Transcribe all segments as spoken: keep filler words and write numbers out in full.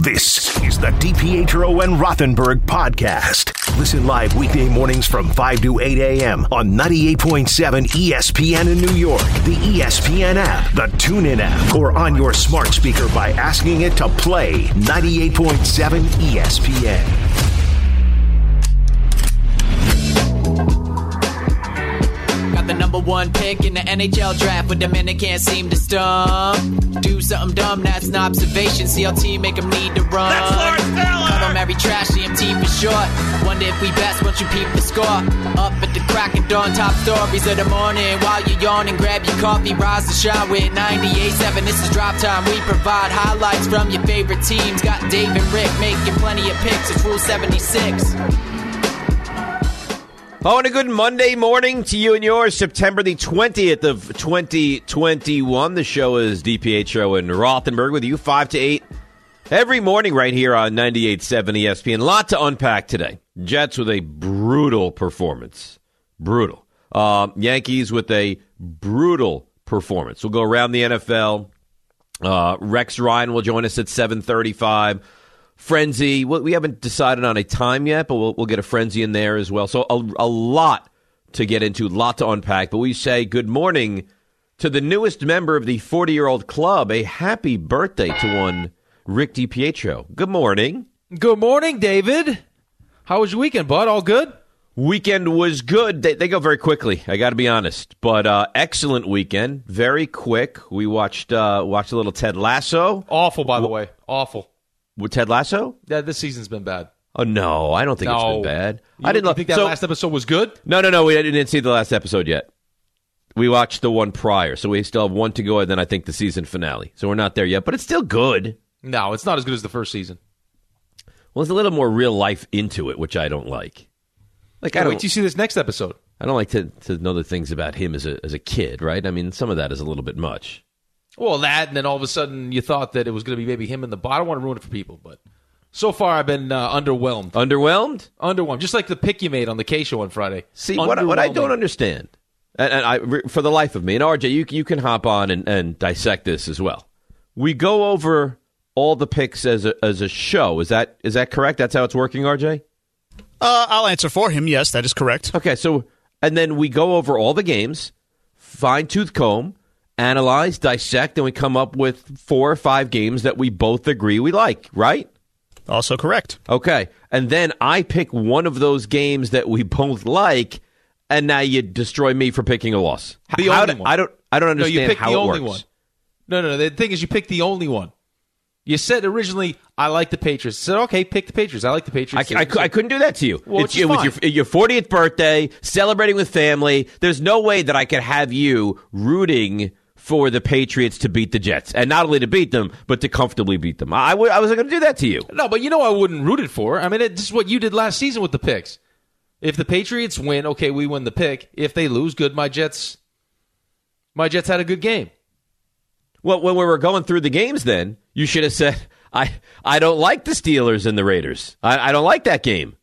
This is the DiPietro and Rothenberg podcast. Listen live weekday mornings from five to eight a.m. on ninety-eight point seven E S P N in New York, the E S P N app, the TuneIn app, or on your smart speaker by asking it to play ninety-eight point seven E S P N. The number one pick in the N H L draft, but the men that can't seem to stump. Do something dumb, that's an observation. C L T make them need to run. That's Lawrence Taylor! Cut them every trash, C M T for short. Wonder if we best once you peep the score. Up at the crack of dawn, top stories of the morning. While you're yawning, grab your coffee, rise to shine with ninety-eight point seven. This is Drop Time. We provide highlights from your favorite teams. Got Dave and Rick making plenty of picks. It's Rule seventy-six. Oh, and a good Monday morning to you and yours, September the twentieth of twenty twenty-one. The show is DiPietro and Rothenberg with you five to eight every morning right here on ninety-eight point seven E S P N. A lot to unpack today. Jets with a brutal performance. Brutal. Uh, Yankees with a brutal performance. We'll go around the N F L. Uh, Rex Ryan will join us at seven thirty-five. Frenzy, we haven't decided on a time yet, but we'll, we'll get a frenzy in there as well. So a, a lot to get into, a lot to unpack. But we say good morning to the newest member of the forty-year-old club. A happy birthday to one Rick DiPietro. Good morning. Good morning, David. How was your weekend, bud? All good? Weekend was good. They, they go very quickly, I got to be honest. But uh, excellent weekend, very quick. We watched uh, watched a little Ted Lasso. Awful, by the way. Awful. With Ted Lasso? Yeah, this season's been bad. Oh, no. I don't think no. it's been bad. You, I didn't you think that so, last episode was good? No, no, no. We didn't see the last episode yet. We watched the one prior, so we still have one to go, and then I think the season finale. So we're not there yet, but it's still good. No, it's not as good as the first season. Well, there's a little more real life into it, which I don't like. Like, yeah, I don't, wait till you see this next episode. I don't like to, to know the things about him as a as a kid, right? I mean, some of that is a little bit much. Well, that, and then all of a sudden you thought that it was going to be maybe him in the bottom. I don't want to ruin it for people, but so far I've been uh, underwhelmed. Underwhelmed? Underwhelmed. Just like the pick you made on the K Show on Friday. See, what, what I don't understand, and, and I, for the life of me, and R J, you, you can hop on and, and dissect this as well. We go over all the picks as a, as a show. Is that is that correct? That's how it's working, R J? Uh, I'll answer for him. Yes, that is correct. Okay, so, and then we go over all the games, fine-tooth comb, analyze, dissect, and we come up with four or five games that we both agree we like, right? Also correct. Okay, and then I pick one of those games that we both like, and now you destroy me for picking a loss. The how only do, one. I don't. I don't understand no, you picked how the it only works. One. No, no, no. The thing is, you picked the only one. You said originally, I like the Patriots. I said, okay, pick the Patriots. I like the Patriots. I, I, I couldn't do that to you. Well, it's, it's it was fine. your, your fortieth birthday, celebrating with family. There's no way that I could have you rooting for the Patriots to beat the Jets. And not only to beat them, but to comfortably beat them. I, w- I wasn't going to do that to you. No, but you know I wouldn't root it for. I mean, it, this is what you did last season with the picks. If the Patriots win, okay, we win the pick. If they lose, good, my Jets, my Jets had a good game. Well, when we were going through the games then, you should have said, I, I don't like the Steelers and the Raiders. I, I don't like that game.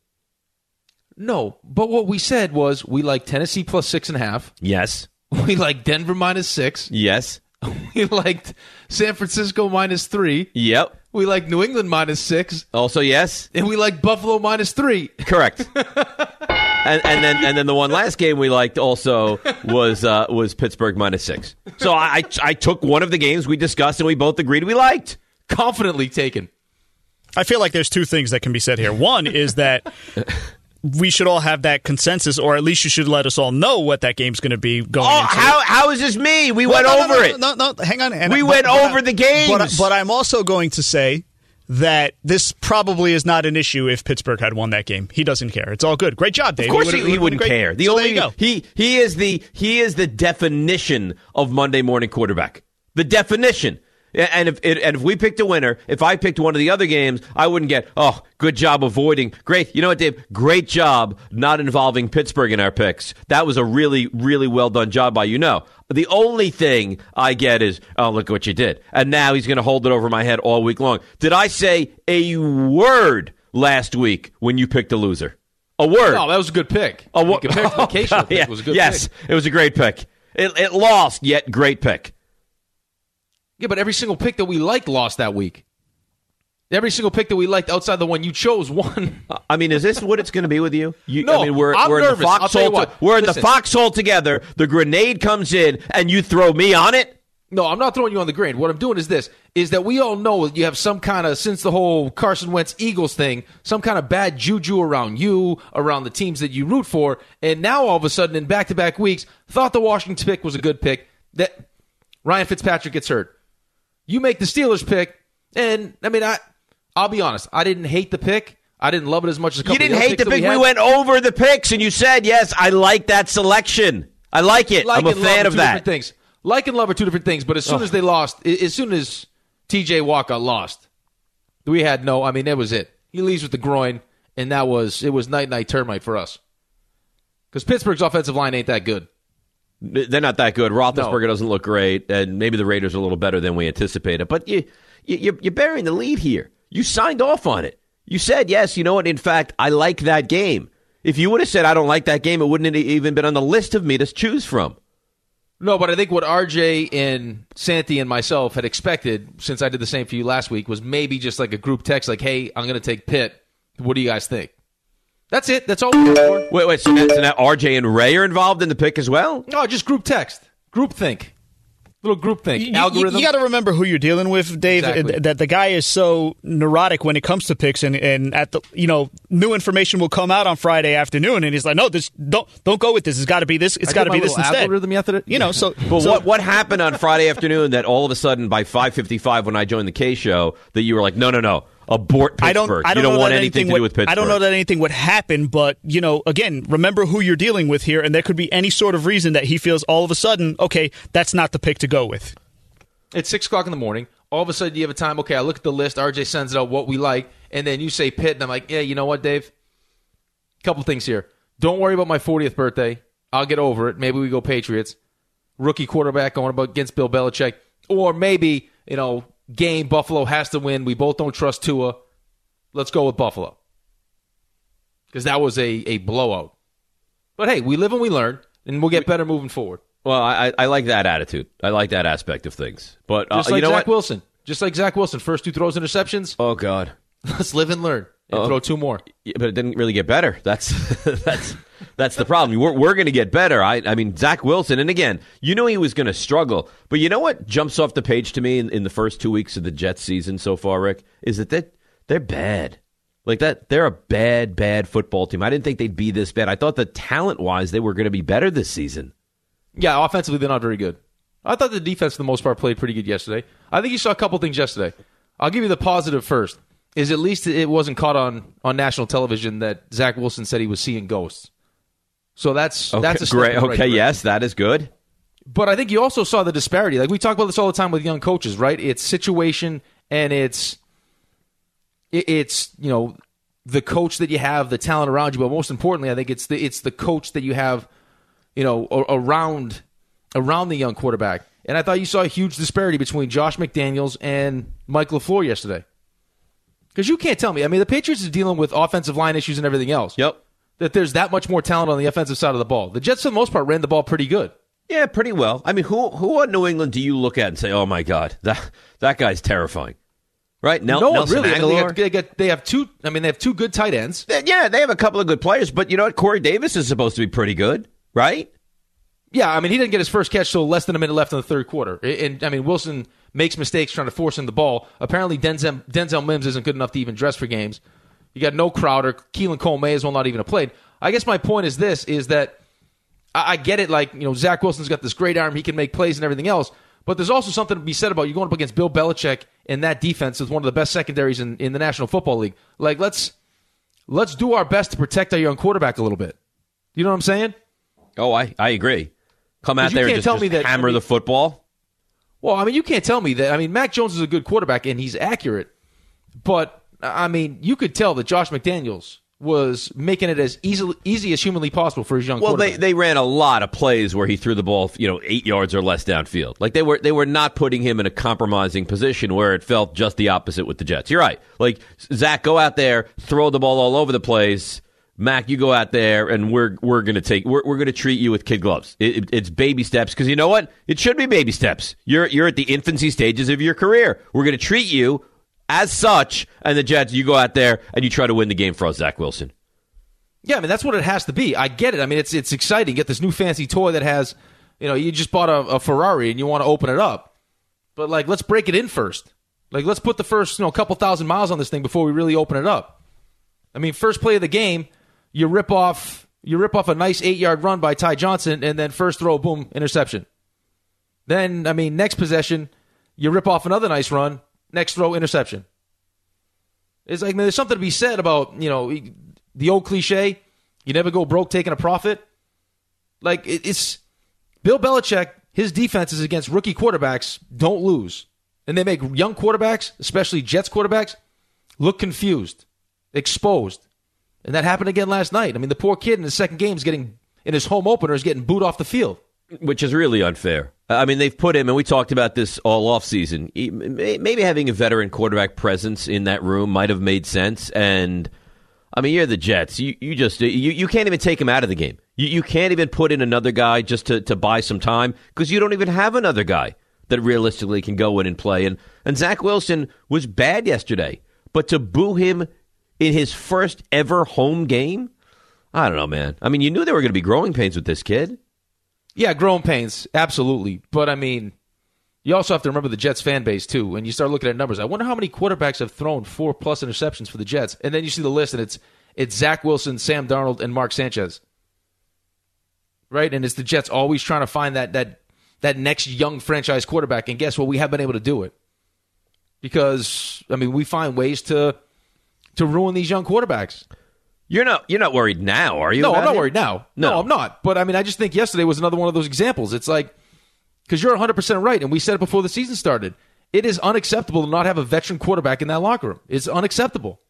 No, but what we said was we like Tennessee plus six and a half. Yes. We like Denver minus six. Yes. We liked San Francisco minus three. Yep. We like New England minus six. Also, yes. And we like Buffalo minus three. Correct. and, and then and then the one last game we liked also was uh, was Pittsburgh minus six. So I I took one of the games we discussed and we both agreed we liked. Confidently taken. I feel like there's two things that can be said here. One is that we should all have that consensus, or at least you should let us all know what that game's going to be going Oh, into. how how is this me? We Well, went no, over no, no, it. No, no, no, hang on. And we but, went but over I, the games. But, but I'm also going to say that this probably is not an issue if Pittsburgh had won that game. He doesn't care. It's all good. Great job, Dave. Of course, he, he, he wouldn't great, care. The so only there you go. he he is the he is the definition of Monday morning quarterback. The definition. And if it, and if we picked a winner, if I picked one of the other games, I wouldn't get, oh, good job avoiding. Great. You know what, Dave? Great job not involving Pittsburgh in our picks. That was a really, really well done job by you. No. The only thing I get is, oh, look what you did. And now he's going to hold it over my head all week long. Did I say a word last week when you picked a loser? A word. No, that was a good pick. A wo- Compared to the K-Show oh, pick, yeah. it was a good yes, pick. Yes, it was a great pick. It, it lost, yet great pick. Yeah, but every single pick that we liked lost that week. Every single pick that we liked outside the one you chose won. I mean, is this what it's going to be with you? you no, I mean, we're, I'm we're nervous. in the foxhole. To, we're in Listen. the foxhole together. The grenade comes in, and you throw me on it. No, I'm not throwing you on the grenade. What I'm doing is this, is that we all know that you have some kind of, since the whole Carson Wentz Eagles thing, some kind of bad juju around you, around the teams that you root for, and now all of a sudden in back-to-back weeks, thought the Washington pick was a good pick, that Ryan Fitzpatrick gets hurt. You make the Steelers pick, and, I mean, I, I'll be honest, I didn't hate the pick. I didn't love it as much as a couple You didn't of the hate the picks pick. we, We, had. went over the picks, and you said, yes, I like that selection. I like it. Like I'm a and love fan are of two that. different things. Like and love are two different things, but as soon Oh. as they lost, as soon as T J Watt got lost, we had no, I mean, that was it. He leaves with the groin, and that was, it was night-night termite for us. Because Pittsburgh's offensive line ain't that good. They're not that good. Roethlisberger No. doesn't look great, and maybe the Raiders are a little better than we anticipated. But you, you, you're, you're burying the lead here. You signed off on it. You said, yes, you know what, in fact, I like that game. If you would have said, I don't like that game, it wouldn't have even been on the list of me to choose from. No, but I think what R J and Santi and myself had expected, since I did the same for you last week, was maybe just like a group text like, hey, I'm going to take Pitt. What do you guys think? That's it. That's all we're for. Wait, wait, so now, so now R J and Ray are involved in the pick as well? No, just group text. Group think. Little group think. You, Algorithm. You, you got to remember who you're dealing with, Dave. Exactly. That the guy is so neurotic when it comes to picks, and, and at the you know new information will come out on Friday afternoon, and he's like, no, this don't don't go with this. It's got to be this. It's I got did to be my this little instead. algorithm yesterday. You know, so But so, what what happened on Friday afternoon that all of a sudden by five fifty-five when I joined the K show that you were like, no, no, no, abort Pittsburgh. I don't. I don't you don't know want that anything to would, do with Pittsburgh. I don't know that anything would happen, but you know, again, remember who you're dealing with here, and there could be any sort of reason that he feels all of a sudden, okay, that's not the pick to go with. It's six o'clock in the morning. All of a sudden, you have a time. Okay, I look at the list. R J sends it out what we like, and then you say Pitt, and I'm like, yeah, you know what, Dave? Couple things here. Don't worry about my fortieth birthday. I'll get over it. Maybe we go Patriots. Rookie quarterback going up against Bill Belichick, or maybe you know, game Buffalo has to win. We both don't trust Tua. Let's go with Buffalo because that was a a blowout. But hey, we live and we learn, and we'll get better moving forward. Well, I, I like that attitude. I like that aspect of things. But uh, Just like you know Zach what? Wilson. Just like Zach Wilson. First two throws interceptions. Oh God. Let's live and learn and Uh-oh. throw two more. Yeah, but it didn't really get better. That's that's that's the problem. We're we're going to get better. I I mean Zach Wilson, and again, you know he was going to struggle. But you know what jumps off the page to me in, in the first two weeks of the Jets season so far, Rick, is that they they're bad. Like that, they're a bad, bad football team. I didn't think they'd be this bad. I thought that talent wise, they were going to be better this season. Yeah, offensively, they're not very good. I thought the defense, for the most part, played pretty good yesterday. I think you saw a couple things yesterday. I'll give you the positive first, is at least it wasn't caught on, on national television that Zach Wilson said he was seeing ghosts. So that's Okay, that's a step great. in the right Okay, direction. yes, that is good. But I think you also saw the disparity. Like we talk about this all the time with young coaches, right? It's situation and it's it, it's you know the coach that you have, the talent around you, but most importantly, I think it's the it's the coach that you have, you know, around around the young quarterback. And I thought you saw a huge disparity between Josh McDaniels and Mike LaFleur yesterday. Because you can't tell me. I mean, the Patriots are dealing with offensive line issues and everything else. Yep. That there's that much more talent on the offensive side of the ball. The Jets, for the most part, ran the ball pretty good. Yeah, pretty well. I mean, who who on New England do you look at and say, "Oh my God, that that guy's terrifying"? Right? Nel- no one Nelson really. I mean, they, Aguilar. got, they, got, they have two. I mean, they have two good tight ends. Yeah, they have a couple of good players, but you know what? Corey Davis is supposed to be pretty good, right? Yeah, I mean, he didn't get his first catch till less than a minute left in the third quarter. And, I mean, Wilson makes mistakes trying to force him the ball. Apparently, Denzel, Denzel Mims isn't good enough to even dress for games. You got no Crowder. Keelan Cole may as well not even have played. I guess my point is this, is that I, I get it, like, you know, Zach Wilson's got this great arm. He can make plays and everything else. But there's also something to be said about you going up against Bill Belichick and that defense with one of the best secondaries in, in the National Football League. Like, let's let's do our best to protect our young quarterback a little bit. You know what I'm saying? Oh, I, I agree. Come out you there and can't just, tell just me that- hammer I mean- the football. Well, I mean, you can't tell me that. I mean, Mac Jones is a good quarterback, and he's accurate. But, I mean, you could tell that Josh McDaniels was making it as easy, easy as humanly possible for his young Well, they, quarterback. they ran a lot of plays where he threw the ball, you know, eight yards or less downfield. Like they were they were not putting him in a compromising position where it felt just the opposite with the Jets. You're right. Like Zach, go out there, throw the ball all over the place. Mac, you go out there, and we're we're gonna take we're we're gonna treat you with kid gloves. It, it, it's baby steps because you know what? It should be baby steps. You're you're at the infancy stages of your career. We're gonna treat you as such, and the Jets, you go out there and you try to win the game for Zach Wilson. Yeah, I mean, that's what it has to be. I get it. I mean, it's it's exciting. You get this new fancy toy that has, you know, you just bought a, a Ferrari and you want to open it up. But, like, let's break it in first. Like, let's put the first, you know, couple thousand miles on this thing before we really open it up. I mean, first play of the game, you rip off you rip off a nice eight-yard run by Ty Johnson, and then first throw, boom, interception. Then, I mean, next possession, you rip off another nice run, next throw, interception. It's like, man, there's something to be said about, you know, the old cliche, you never go broke taking a profit. Like, it's Bill Belichick, his defenses against rookie quarterbacks don't lose. And they make young quarterbacks, especially Jets quarterbacks, look confused, exposed. And that happened again last night. I mean, the poor kid in the second game is getting, in his home opener, is getting booed off the field. Which is really unfair. I mean, they've put him, and we talked about this all offseason, maybe having a veteran quarterback presence in that room might have made sense. And, I mean, you're the Jets. You you just, you, you can't even take him out of the game. You, you can't even put in another guy just to, to buy some time because you don't even have another guy that realistically can go in and play. And, and Zach Wilson was bad yesterday. But to boo him in his first ever home game? I don't know, man. I mean, you knew there were going to be growing pains with this kid. Yeah, growing pains, absolutely. But, I mean, you also have to remember the Jets fan base, too. And you start looking at numbers. I wonder how many quarterbacks have thrown four-plus interceptions for the Jets. And then you see the list, and it's it's Zach Wilson, Sam Darnold, and Mark Sanchez. Right? And it's the Jets always trying to find that that that next young franchise quarterback. And guess what? We have been able to do it. Because, I mean, we find ways to to ruin these young quarterbacks. You're not you're not worried now, are you? No, I'm not it? worried now. No. no, I'm not. But, I mean, I just think yesterday was another one of those examples. It's like, because you're one hundred percent right, and we said it before the season started. It is unacceptable to not have a veteran quarterback in that locker room. It's unacceptable.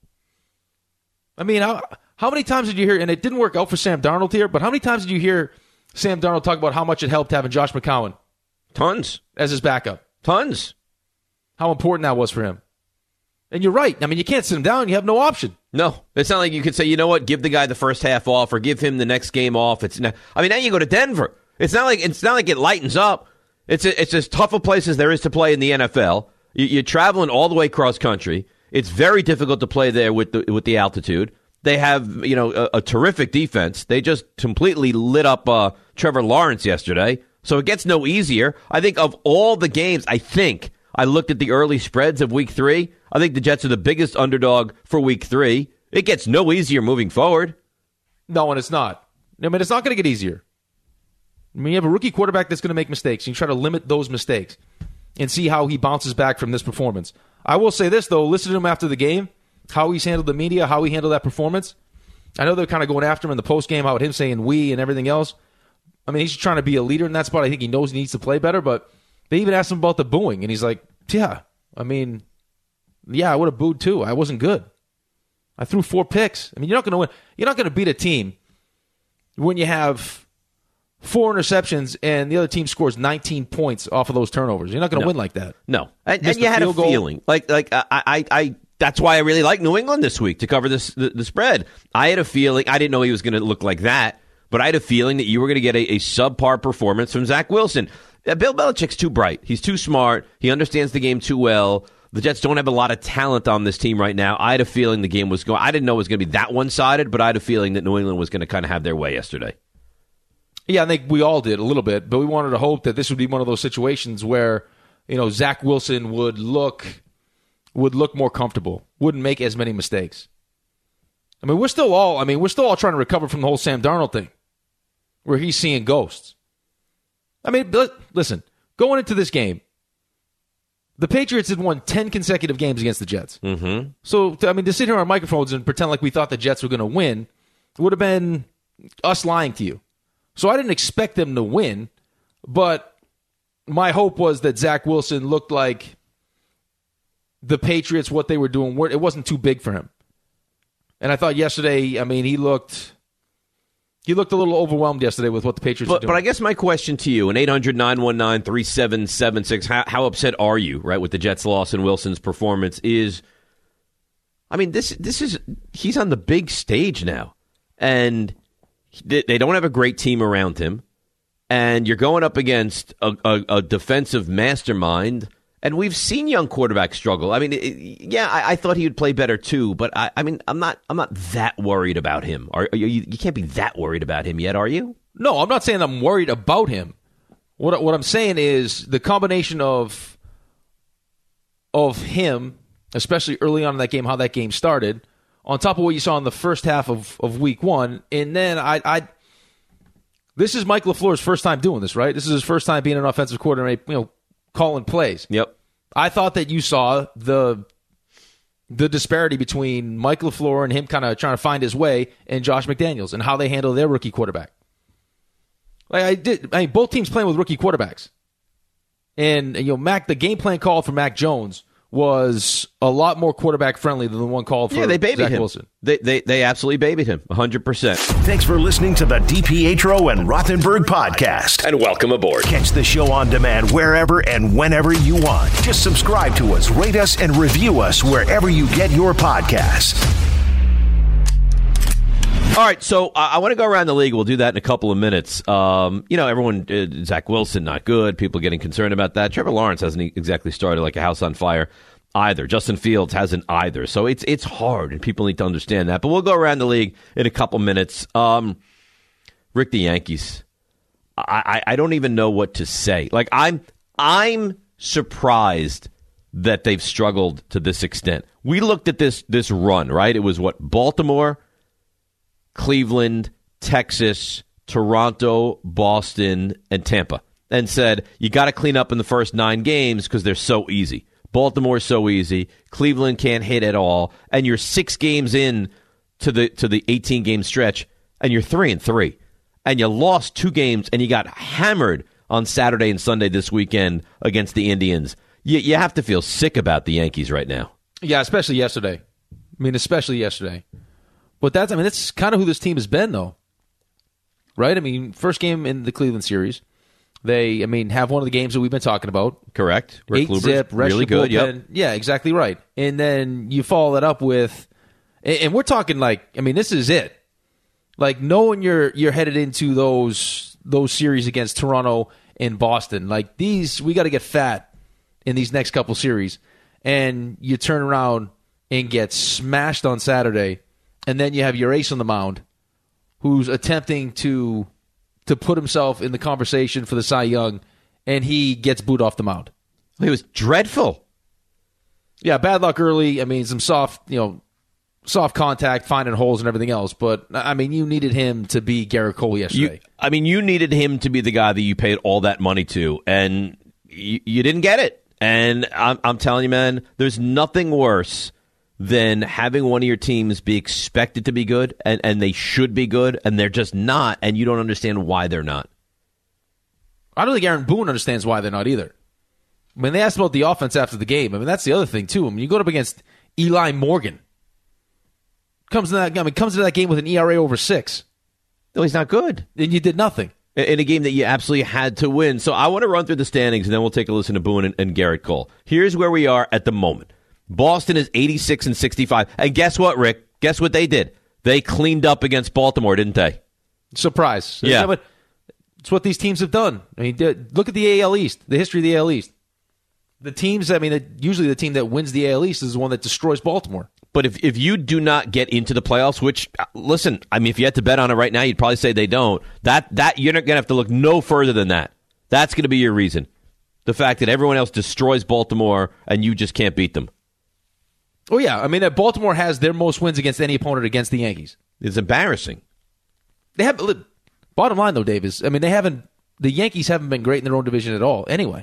I mean, how, how many times did you hear, and it didn't work out for Sam Darnold here, but how many times did you hear Sam Darnold talk about how much it helped having Josh McCown? Tons. As his backup. Tons. How important that was for him. And you're right. I mean, you can't sit him down. You have no option. No. It's not like you could say, you know what, give the guy the first half off or give him the next game off. It's not, I mean, now you go to Denver. It's not like it's not like it lightens up. It's a, it's as tough a place as there is to play in the N F L. You, you're traveling all the way cross country. It's very difficult to play there with the with the altitude. They have, you know, a, a terrific defense. They just completely lit up uh, Trevor Lawrence yesterday. So it gets no easier. I think of all the games, I think I looked at the early spreads of week three. I think the Jets are the biggest underdog for week three. It gets no easier moving forward. No, and it's not. I mean, it's not going to get easier. I mean, you have a rookie quarterback that's going to make mistakes. You try to limit those mistakes and see how he bounces back from this performance. I will say this, though. Listen to him after the game, how he's handled the media, how he handled that performance. I know they're kind of going after him in the postgame, how him saying we and everything else. I mean, he's trying to be a leader in that spot. I think he knows he needs to play better, but they even asked him about the booing, and he's like, yeah, I mean, yeah, I would have booed too. I wasn't good. I threw four picks. I mean, you're not going to win. You're not going to beat a team when you have four interceptions and the other team scores nineteen points off of those turnovers. You're not going to no. win like that. No, and, and you had a feeling goal. like like I, I I that's why I really like New England this week to cover this the, the spread. I had a feeling. I didn't know he was going to look like that, but I had a feeling that you were going to get a, a subpar performance from Zach Wilson. Uh, Bill Belichick's too bright. He's too smart. He understands the game too well. The Jets don't have a lot of talent on this team right now. I had a feeling the game was going. I didn't know it was going to be that one-sided, but I had a feeling that New England was going to kind of have their way yesterday. Yeah, I think we all did a little bit, but we wanted to hope that this would be one of those situations where, you know, Zach Wilson would look would look more comfortable, wouldn't make as many mistakes. I mean, we're still all. I mean, we're still all trying to recover from the whole Sam Darnold thing, where he's seeing ghosts. I mean, listen, going into this game, the Patriots had won ten consecutive games against the Jets. Mm-hmm. So, I mean, to sit here on microphones and pretend like we thought the Jets were going to win would have been us lying to you. So I didn't expect them to win, but my hope was that Zach Wilson looked like the Patriots, what they were doing, it wasn't too big for him. And I thought yesterday, I mean, he looked... He looked a little overwhelmed yesterday with what the Patriots but, are doing. But I guess my question to you, an eight hundred, nine one nine, three seven seven six, how, how upset are you, right, with the Jets' loss and Wilson's performance is, I mean, this this is, he's on the big stage now, and they, they don't have a great team around him, and you're going up against a, a, a defensive mastermind, And we've seen young quarterbacks struggle. I mean, it, yeah, I, I thought he would play better too, but I, I mean, I'm not, I'm not that worried about him. Are, are you, you can't be that worried about him yet, are you? No, I'm not saying I'm worried about him. What what I'm saying is the combination of of him, especially early on in that game, how that game started, on top of what you saw in the first half of, of week one, and then I, I this is Mike LaFleur's first time doing this, right? This is his first time being an offensive coordinator, you know, calling plays. Yep. I thought that you saw the the disparity between Mike LaFleur and him kind of trying to find his way and Josh McDaniels and how they handle their rookie quarterback. Like I did, I mean, both teams playing with rookie quarterbacks, and you know, Mac. The game plan call for Mac Jones was a lot more quarterback friendly than the one called for yeah, they babied Zach him. Wilson. They, they they absolutely babied him, one hundred percent. Thanks for listening to the DiPietro and Rothenberg podcast. And welcome aboard. Catch the show on demand wherever and whenever you want. Just subscribe to us, rate us, and review us wherever you get your podcasts. All right, so I, I want to go around the league. We'll do that in a couple of minutes. Um, you know, everyone, uh, Zach Wilson, not good. People getting concerned about that. Trevor Lawrence hasn't exactly started like a house on fire either. Justin Fields hasn't either. So it's it's hard, and people need to understand that. But we'll go around the league in a couple minutes. Um, Rick, the Yankees. I, I, I don't even know what to say. Like, I'm I'm surprised that they've struggled to this extent. We looked at this this run, right? It was what, Baltimore, Cleveland, Texas, Toronto, Boston, and Tampa, and said, you got to clean up in the first nine games because they're so easy. Baltimore's so easy. Cleveland can't hit at all. And you're six games in to the to the eighteen-game stretch, and you're three and three. And you lost two games, and you got hammered on Saturday and Sunday this weekend against the Indians. You, you have to feel sick about the Yankees right now. Yeah, especially yesterday. I mean, especially yesterday. But that's, I mean, that's kind of who this team has been, though. Right? I mean, first game in the Cleveland series, they, I mean, have one of the games that we've been talking about. Correct. Rick Eight Kluber's zip, really good. Yep. Yeah, exactly right. And then you follow that up with, and we're talking like, I mean, this is it. Like, knowing you're you're headed into those those series against Toronto and Boston, like these, we got to get fat in these next couple series. And you turn around and get smashed on Saturday. And then you have your ace on the mound who's attempting to to put himself in the conversation for the Cy Young, and he gets booed off the mound. It was dreadful. Yeah, bad luck early. I mean, some soft, you know, soft contact, finding holes and everything else. But, I mean, you needed him to be Garrett Cole yesterday. You, I mean, you needed him to be the guy that you paid all that money to, and you, you didn't get it. And I'm, I'm telling you, man, there's nothing worse than having one of your teams be expected to be good, and, and they should be good, and they're just not, and you don't understand why they're not. I don't think Aaron Boone understands why they're not either. When they asked about the offense after the game, I mean, that's the other thing, too. I mean, you go up against Eli Morgan. Comes to that, I mean, comes into that game with an E R A over six. No, he's not good. And you did nothing. In a game that you absolutely had to win. So I want to run through the standings, and then we'll take a listen to Boone and, and Garrett Cole. Here's where we are at the moment. Boston is eighty-six and sixty-five. And guess what, Rick? Guess what they did? They cleaned up against Baltimore, didn't they? Surprise. Yeah. But it's what these teams have done. I mean, look at the A L East, the history of the A L East. The teams, I mean, usually the team that wins the A L East is the one that destroys Baltimore. But if, if you do not get into the playoffs, which, listen, I mean, if you had to bet on it right now, you'd probably say they don't. That that you're not going to have to look no further than that. That's going to be your reason. The fact that everyone else destroys Baltimore and you just can't beat them. Oh, yeah. I mean, that Baltimore has their most wins against any opponent against the Yankees. It's embarrassing. They have. Bottom line, though, Dave, is, I mean, they haven't. The Yankees haven't been great in their own division at all. Anyway,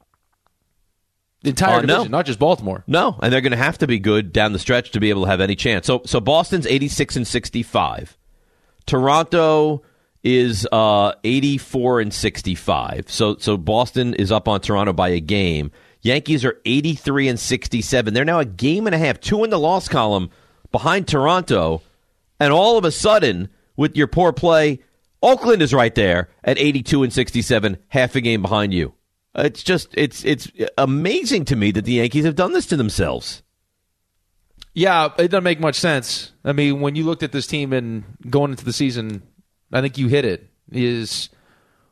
the entire uh, division, no. not just Baltimore. No, and they're going to have to be good down the stretch to be able to have any chance. So, so Boston's eighty-six and sixty-five. Toronto is uh, eighty-four and sixty-five. So, so Boston is up on Toronto by a game. Yankees are eighty-three and sixty-seven. They're now a game and a half, two in the loss column behind Toronto. And all of a sudden, with your poor play, Oakland is right there at eighty-two and sixty-seven, half a game behind you. It's just, it's it's amazing to me that the Yankees have done this to themselves. Yeah, it doesn't make much sense. I mean, when you looked at this team and going into the season, I think you hit it. Is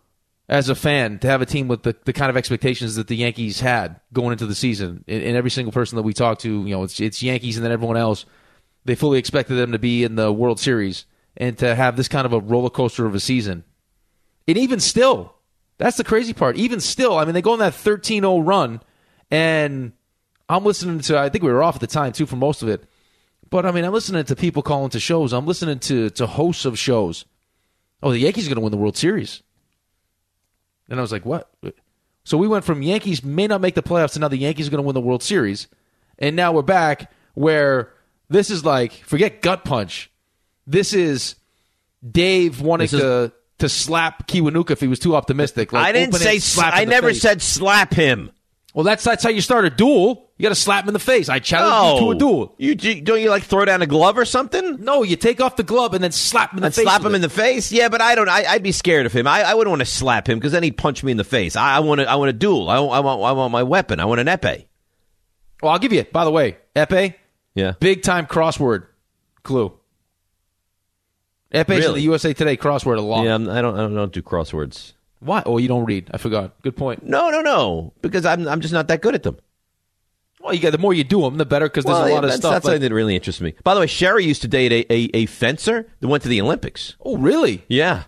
as a fan to have a team with the, the kind of expectations that the Yankees had going into the season. And, and every single person that we talk to, you know, it's it's Yankees and then everyone else. They fully expected them to be in the World Series and to have this kind of a roller coaster of a season. And even still, that's the crazy part. Even still, I mean, they go on that thirteen oh run, and I'm listening to, I think we were off at the time, too, for most of it. But, I mean, I'm listening to people calling to shows. I'm listening to, to hosts of shows. Oh, the Yankees are going to win the World Series. And I was like, what? So we went from Yankees may not make the playoffs to now the Yankees are going to win the World Series. And now we're back where this is like, forget gut punch. This is Dave wanting This is- to to slap Kiwanuka if he was too optimistic. Like, I didn't open say hand, slap I in the never face. said slap him. Well, that's that's how you start a duel. You got to slap him in the face. I challenge No. you to a duel. You do- don't you like throw down a glove or something? No, you take off the glove and then slap him in the And face. slap with him it. in the face? Yeah, but I don't. I, I'd be scared of him. I, I wouldn't want to slap him because then he'd punch me in the face. I, I want to. I want a duel. I, want- I want. I want my weapon. I want an epee. Well, I'll give you. By the way, Epee, Yeah. big time crossword clue. Epe's in Really? the U S A Today crossword a lot. Yeah. I'm, I don't. I don't, I don't do crosswords. Why? Oh, you don't read. I forgot. Good point. No, no, no. Because I'm. I'm just not that good at them. Well, you got the more you do them, the better because there's Well, a yeah, lot of that's, stuff. That's like- something that really interests me. By the way, Sherry used to date a, a, a fencer that went to the Olympics. oh, really? Yeah.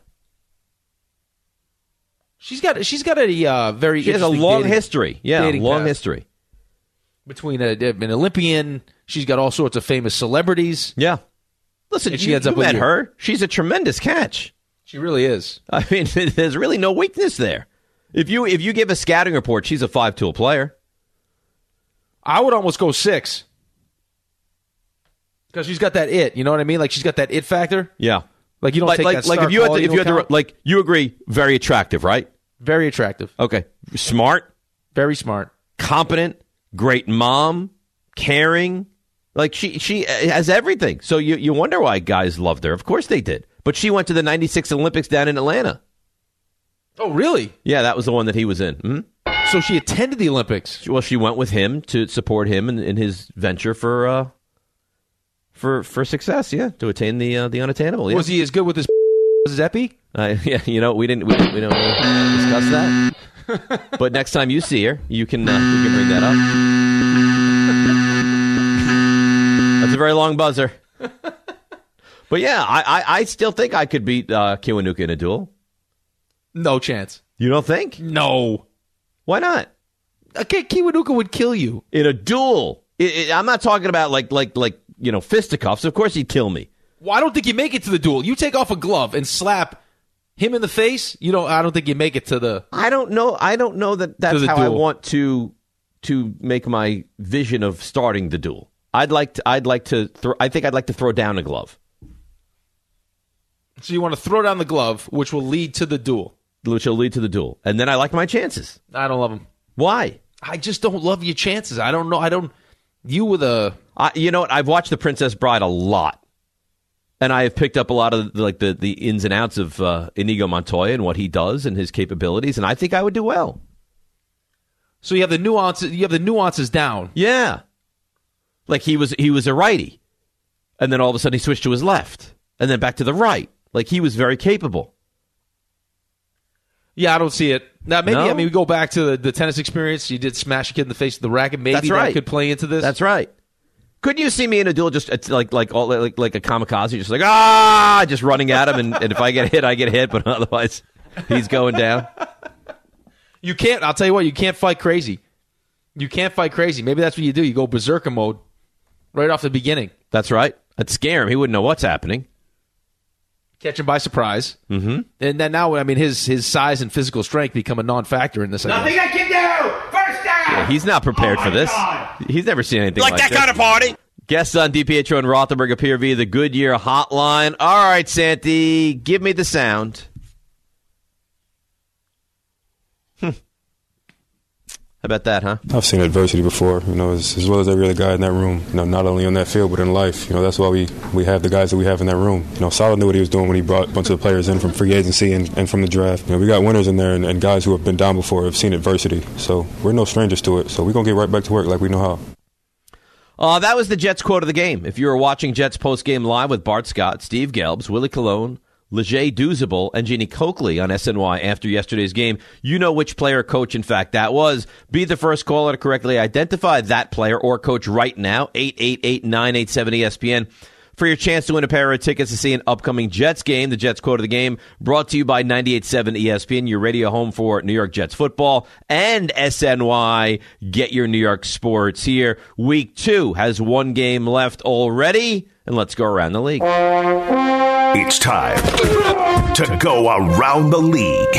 She's got she's got a uh, very She has a interesting long dating- history. Yeah, dating long path. history. between a, an Olympian. She's got all sorts of famous celebrities. Yeah. Listen, And she you, ends up you with met you. her. She's a tremendous catch. She really is. I mean, there's really no weakness there. If you if you give a scouting report, she's a five-tool player. I would almost go six. Because she's got that it, you know what I mean? Like she's got that it factor. Yeah. Like you don't Like take like, that like star if you had to, quality if you had into to, account. like you agree, very attractive, right? Very attractive, Okay. Smart, very smart. competent, great mom, caring. Like she she has everything. So you you wonder why guys loved her. Of course they did. But she went to the ninety-six Olympics down in Atlanta. Oh, really? Yeah, that was the one that he was in. Hmm? So she attended the Olympics. Well, she went with him to support him in, in his venture for uh, for for success. Yeah, to attain the uh, the unattainable. Yeah. Was he as good with his as Epi? Uh, yeah, you know, we didn't we, we don't really discuss that. But next time you see her, you can uh, you can bring that up. That's a very long buzzer. But yeah, I, I, I still think I could beat uh, Kiwanuka in a duel. No chance. You don't think? No. Why not? Okay, Kiwanuka would kill you. In a duel, it, it, I'm not talking about like like like you know fisticuffs. Of course he'd kill me. Well, I don't think you make it to the duel. You take off a glove and slap him in the face. You don't. I don't think you make it to the. I don't know. I don't know that that's the how I duel. want to to make my vision of starting the duel. I'd like to. I'd like to. Throw, I think I'd like to throw down a glove, So you want to throw down the glove, which will lead to the duel. which will lead to the duel, and then I like my chances. I don't love him. Why? I just don't love your chances. I don't know. I don't. You with a. I, you know what? I've watched The Princess Bride a lot, and I have picked up a lot of the, like the, the ins and outs of uh, Inigo Montoya and what he does and his capabilities, and I think I would do well. So you have the nuances. You have the nuances down. Yeah, like he was he was a righty, and then all of a sudden he switched to his left, and then back to the right. Like he was very capable. Yeah, I don't see it. Now maybe No? I mean we go back to the, the tennis experience. You did smash a kid in the face with the racket. Maybe That's that right. could play into this. That's right. Couldn't you see me in a duel just it's like like all like like a kamikaze, just like ah, just running at him, and, and if I get hit, I get hit, but otherwise he's going down. You can't. I'll tell you what. You can't fight crazy. You can't fight crazy. Maybe that's what you do. You go berserker mode right off the beginning. That's right. I'd scare him. He wouldn't know what's happening. Catch him by surprise. Mm-hmm. And then now, I mean, his his size and physical strength become a non-factor in this. Nothing I can do! First down! Yeah, he's not prepared Oh for my this. God. He's never seen anything like, Like that this. kind of party? Guests on DiPietro and Rothenberg appear via the Goodyear hotline. All right, Santi, give me the sound. Hmm. How about that, huh? I've seen adversity before, you know, as, as well as every other guy in that room. You know, not only on that field, but in life. You know, that's why we, we have the guys that we have in that room. You know, Saleh knew what he was doing when he brought a bunch of the players in from free agency and, and from the draft. You know, we got winners in there and, and guys who have been down before have seen adversity. So we're no strangers to it. So we're going to get right back to work like we know how. Uh, that was the Jets quote of the game. If you were watching Jets postgame live with Bart Scott, Steve Gelbs, Willie Colon, Leger Douzable and Jeannie Coakley on S N Y after yesterday's game. You know which player or coach, in fact, that was. Be the first caller to correctly identify that player or coach right now. eight eight eight, nine eight seven, E S P N. For your chance to win a pair of tickets to see an upcoming Jets game. The Jets quote of the game brought to you by ninety-eight point seven E S P N, your radio home for New York Jets football, and S N Y. Get your New York sports here. Week two has one game left already, and let's go around the league. It's time to go around the league.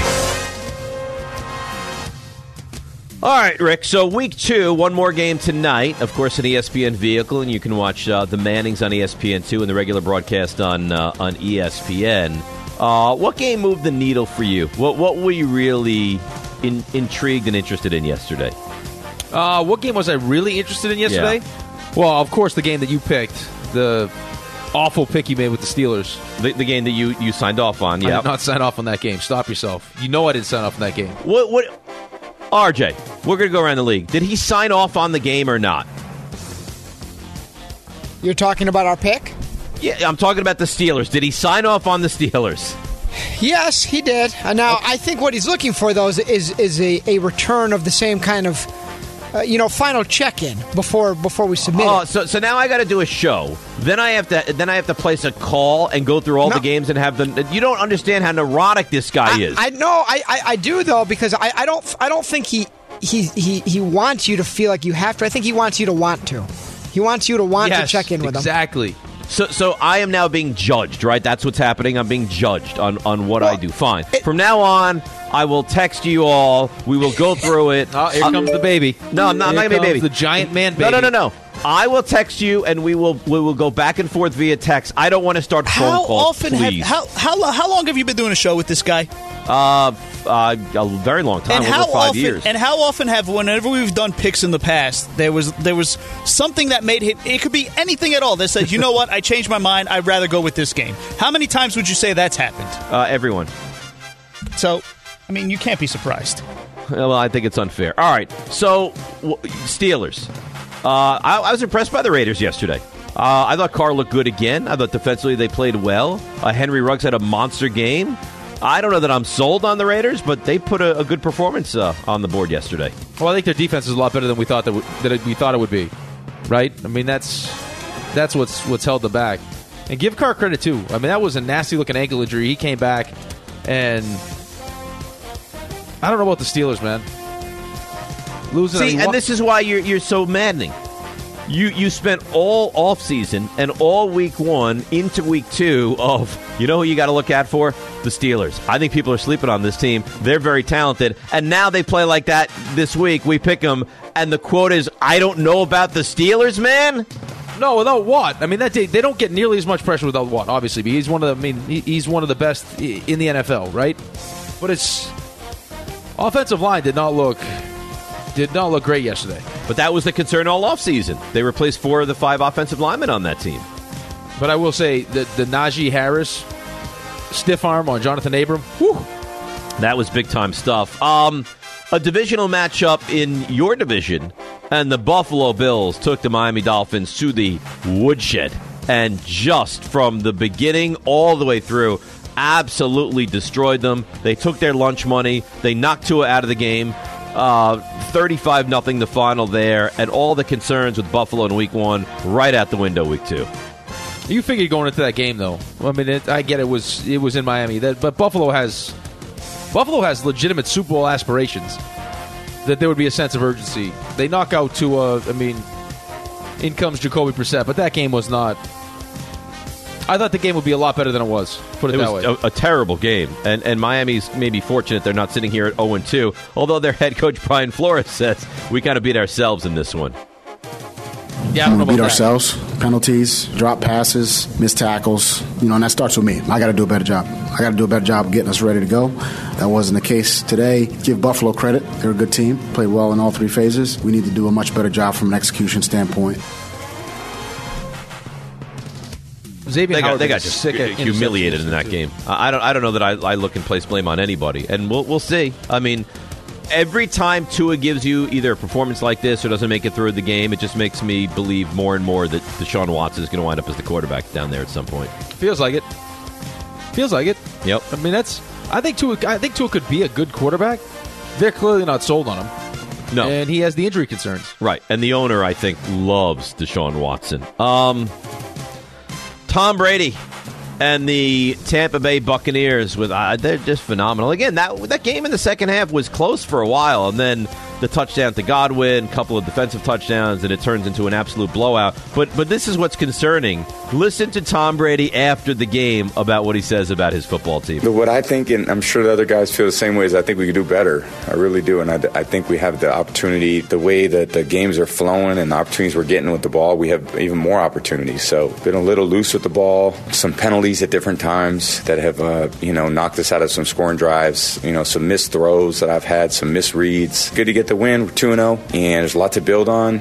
All right, Rick, so week two, one more game tonight. Of course, an E S P N vehicle, and you can watch uh, the Mannings on E S P N two and the regular broadcast on uh, on E S P N. Uh, what game moved the needle for you? What what were you really in, intrigued and interested in yesterday? Uh, what game was I really interested in yesterday? Yeah. Well, of course, the game that you picked, the awful pick you made with the Steelers. The, the game that you, you signed off on, yeah. I did not sign off on that game. Stop yourself. You know I didn't sign off on that game. What what... R J, we're going to go around the league. Did he sign off on the game or not? You're talking about our pick? Yeah, I'm talking about the Steelers. Did he sign off on the Steelers? Yes, he did. Uh, now, okay. I think what he's looking for, though, is is, is a, a return of the same kind of, uh, you know, final check-in before before we submit. Oh, it. so so now I got to do a show. Then I have to then I have to place a call and go through all no. the games and have the. You don't understand how neurotic this guy I, is. I know, I, I, I do though, because I, I don't I don't think he he, he he wants you to feel like you have to. I think he wants you to want to. He wants you to want yes, to check in with exactly. him. Exactly. So so I am now being judged, right? That's what's happening. I'm being judged on, on what well, I do. Fine. It, From now on, I will text you all. We will go through it. Oh, here uh, comes the baby. No, I'm not, I'm not going to be a baby. The giant man baby. No, no, no, no. I will text you, and we will we will go back and forth via text. I don't want to start phone how calls, often please. Have, how, how, how long have you been doing a show with this guy? Uh, uh, a very long time, and over how five often, years. And how often have, whenever we've done picks in the past, there was there was something that made him, it could be anything at all, that says, you know what, I changed my mind, I'd rather go with this game. How many times would you say that's happened? Uh, everyone. So, I mean, you can't be surprised. Well, I think it's unfair. All right, so, w- Steelers. Uh, I, I was impressed by the Raiders yesterday. Uh, I thought Carr looked good again. I thought defensively they played well. Uh, Henry Ruggs had a monster game. I don't know that I'm sold on the Raiders, but they put a, a good performance uh, on the board yesterday. Well, I think their defense is a lot better than we thought that, w- that it, we thought it would be. Right? I mean, that's that's what's what's held them back. And give Carr credit too. I mean, that was a nasty looking ankle injury. He came back, and I don't know about the Steelers, man. Losing. See, I mean, and what? this is why you're you're so maddening. You you spent all offseason and all week one into week two of, you know who you got to look out for? The Steelers. I think people are sleeping on this team. They're very talented. And now they play like that this week. We pick them. And the quote is, I don't know about the Steelers, man. No, without Watt. I mean, that they, they don't get nearly as much pressure without Watt, obviously. But he's one of the, I mean, he, he's one of the best in the N F L, right? But it's offensive line did not look did not look great yesterday. But that was the concern all offseason. They replaced four of the five offensive linemen on that team. But I will say that the Najee Harris stiff arm on Jonathan Abram, whew. That was big-time stuff. Um, a divisional matchup in your division, and the Buffalo Bills took the Miami Dolphins to the woodshed. And just from the beginning all the way through, absolutely destroyed them. They took their lunch money. They knocked Tua out of the game. Uh, thirty-five nothing the final there, and all the concerns with Buffalo in week one right out the window week two. You figured going into that game, though. I mean, it, I get it was it was in Miami, that, but Buffalo has Buffalo has legitimate Super Bowl aspirations. That there would be a sense of urgency. They knock out Tua. I mean, in comes Jacoby Brissett, but that game was not. I thought the game would be a lot better than it was. Put it, it that was way. A, a terrible game, and and Miami's maybe fortunate they're not sitting here at oh and two. Although their head coach Brian Flores says we kind of beat ourselves in this one. Yeah, I don't know we beat about ourselves. Penalties, drop passes, missed tackles. You know, and that starts with me. I got to do a better job. I got to do a better job of getting us ready to go. That wasn't the case today. Give Buffalo credit. They're a good team. Played well in all three phases. We need to do a much better job from an execution standpoint. Xavier They got, Howard they got was just sick at humiliated in that too. game. I don't I don't know that I, I look and place blame on anybody, and we'll we'll see. I mean, every time Tua gives you either a performance like this or doesn't make it through the game, it just makes me believe more and more that Deshaun Watson is going to wind up as the quarterback down there at some point. Feels like it. Feels like it. Yep. I mean, that's. I think Tua. I think Tua could be a good quarterback. They're clearly not sold on him. No. And he has the injury concerns. Right. And the owner, I think, loves Deshaun Watson. Um, Tom Brady and the Tampa Bay Buccaneers, with uh, they're just phenomenal. Again, that that game in the second half was close for a while, and then the touchdown to Godwin, a couple of defensive touchdowns, and it turns into an absolute blowout. But but this is what's concerning. Listen to Tom Brady after the game about what he says about his football team. What I think, and I'm sure the other guys feel the same way, is I think we could do better. I really do, and I, I think we have the opportunity, the way that the games are flowing and the opportunities we're getting with the ball, we have even more opportunities. So been a little loose with the ball, some penalties at different times that have, uh, you know, knocked us out of some scoring drives, you know, some missed throws that I've had, some misreads. Good to get the win. We're two and oh, and there's a lot to build on.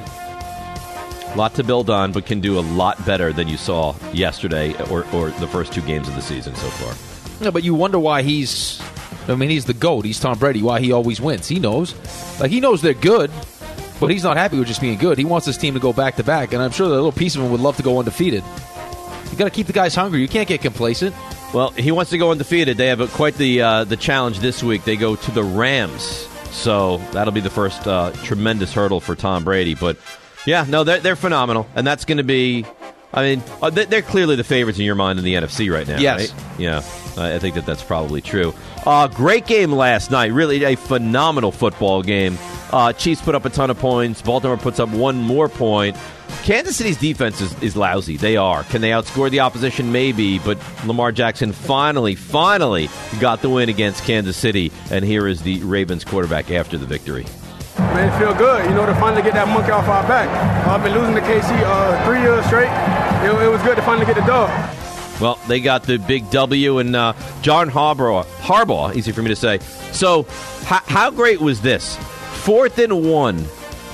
A lot to build on, but can do a lot better than you saw yesterday or, or the first two games of the season so far. Yeah, but you wonder why he's... I mean, he's the GOAT. He's Tom Brady. Why he always wins. He knows. Like, he knows they're good, but he's not happy with just being good. He wants his team to go back-to-back, and I'm sure that a little piece of him would love to go undefeated. You got to keep the guys hungry. You can't get complacent. Well, he wants to go undefeated. They have a, quite the uh, the challenge this week. They go to the Rams, so that'll be the first uh, tremendous hurdle for Tom Brady. But, yeah, no, they're, they're phenomenal, and that's going to be... I mean, uh, they're clearly the favorites in your mind in the N F C right now, yes. right? Yeah, I think that that's probably true. Uh, great game last night. Really a phenomenal football game. Uh, Chiefs put up a ton of points. Baltimore puts up one more point. Kansas City's defense is, is lousy. They are. Can they outscore the opposition? Maybe. But Lamar Jackson finally, finally got the win against Kansas City. And here is the Ravens quarterback after the victory. Man, it feel good, you know, to finally get that monkey off our back. Uh, I've been losing to K C uh, three years straight. It, it was good to finally get the dub. Well, they got the big W, and uh, John Harbaugh, Harbaugh, easy for me to say. So, h- how great was this? Fourth and one,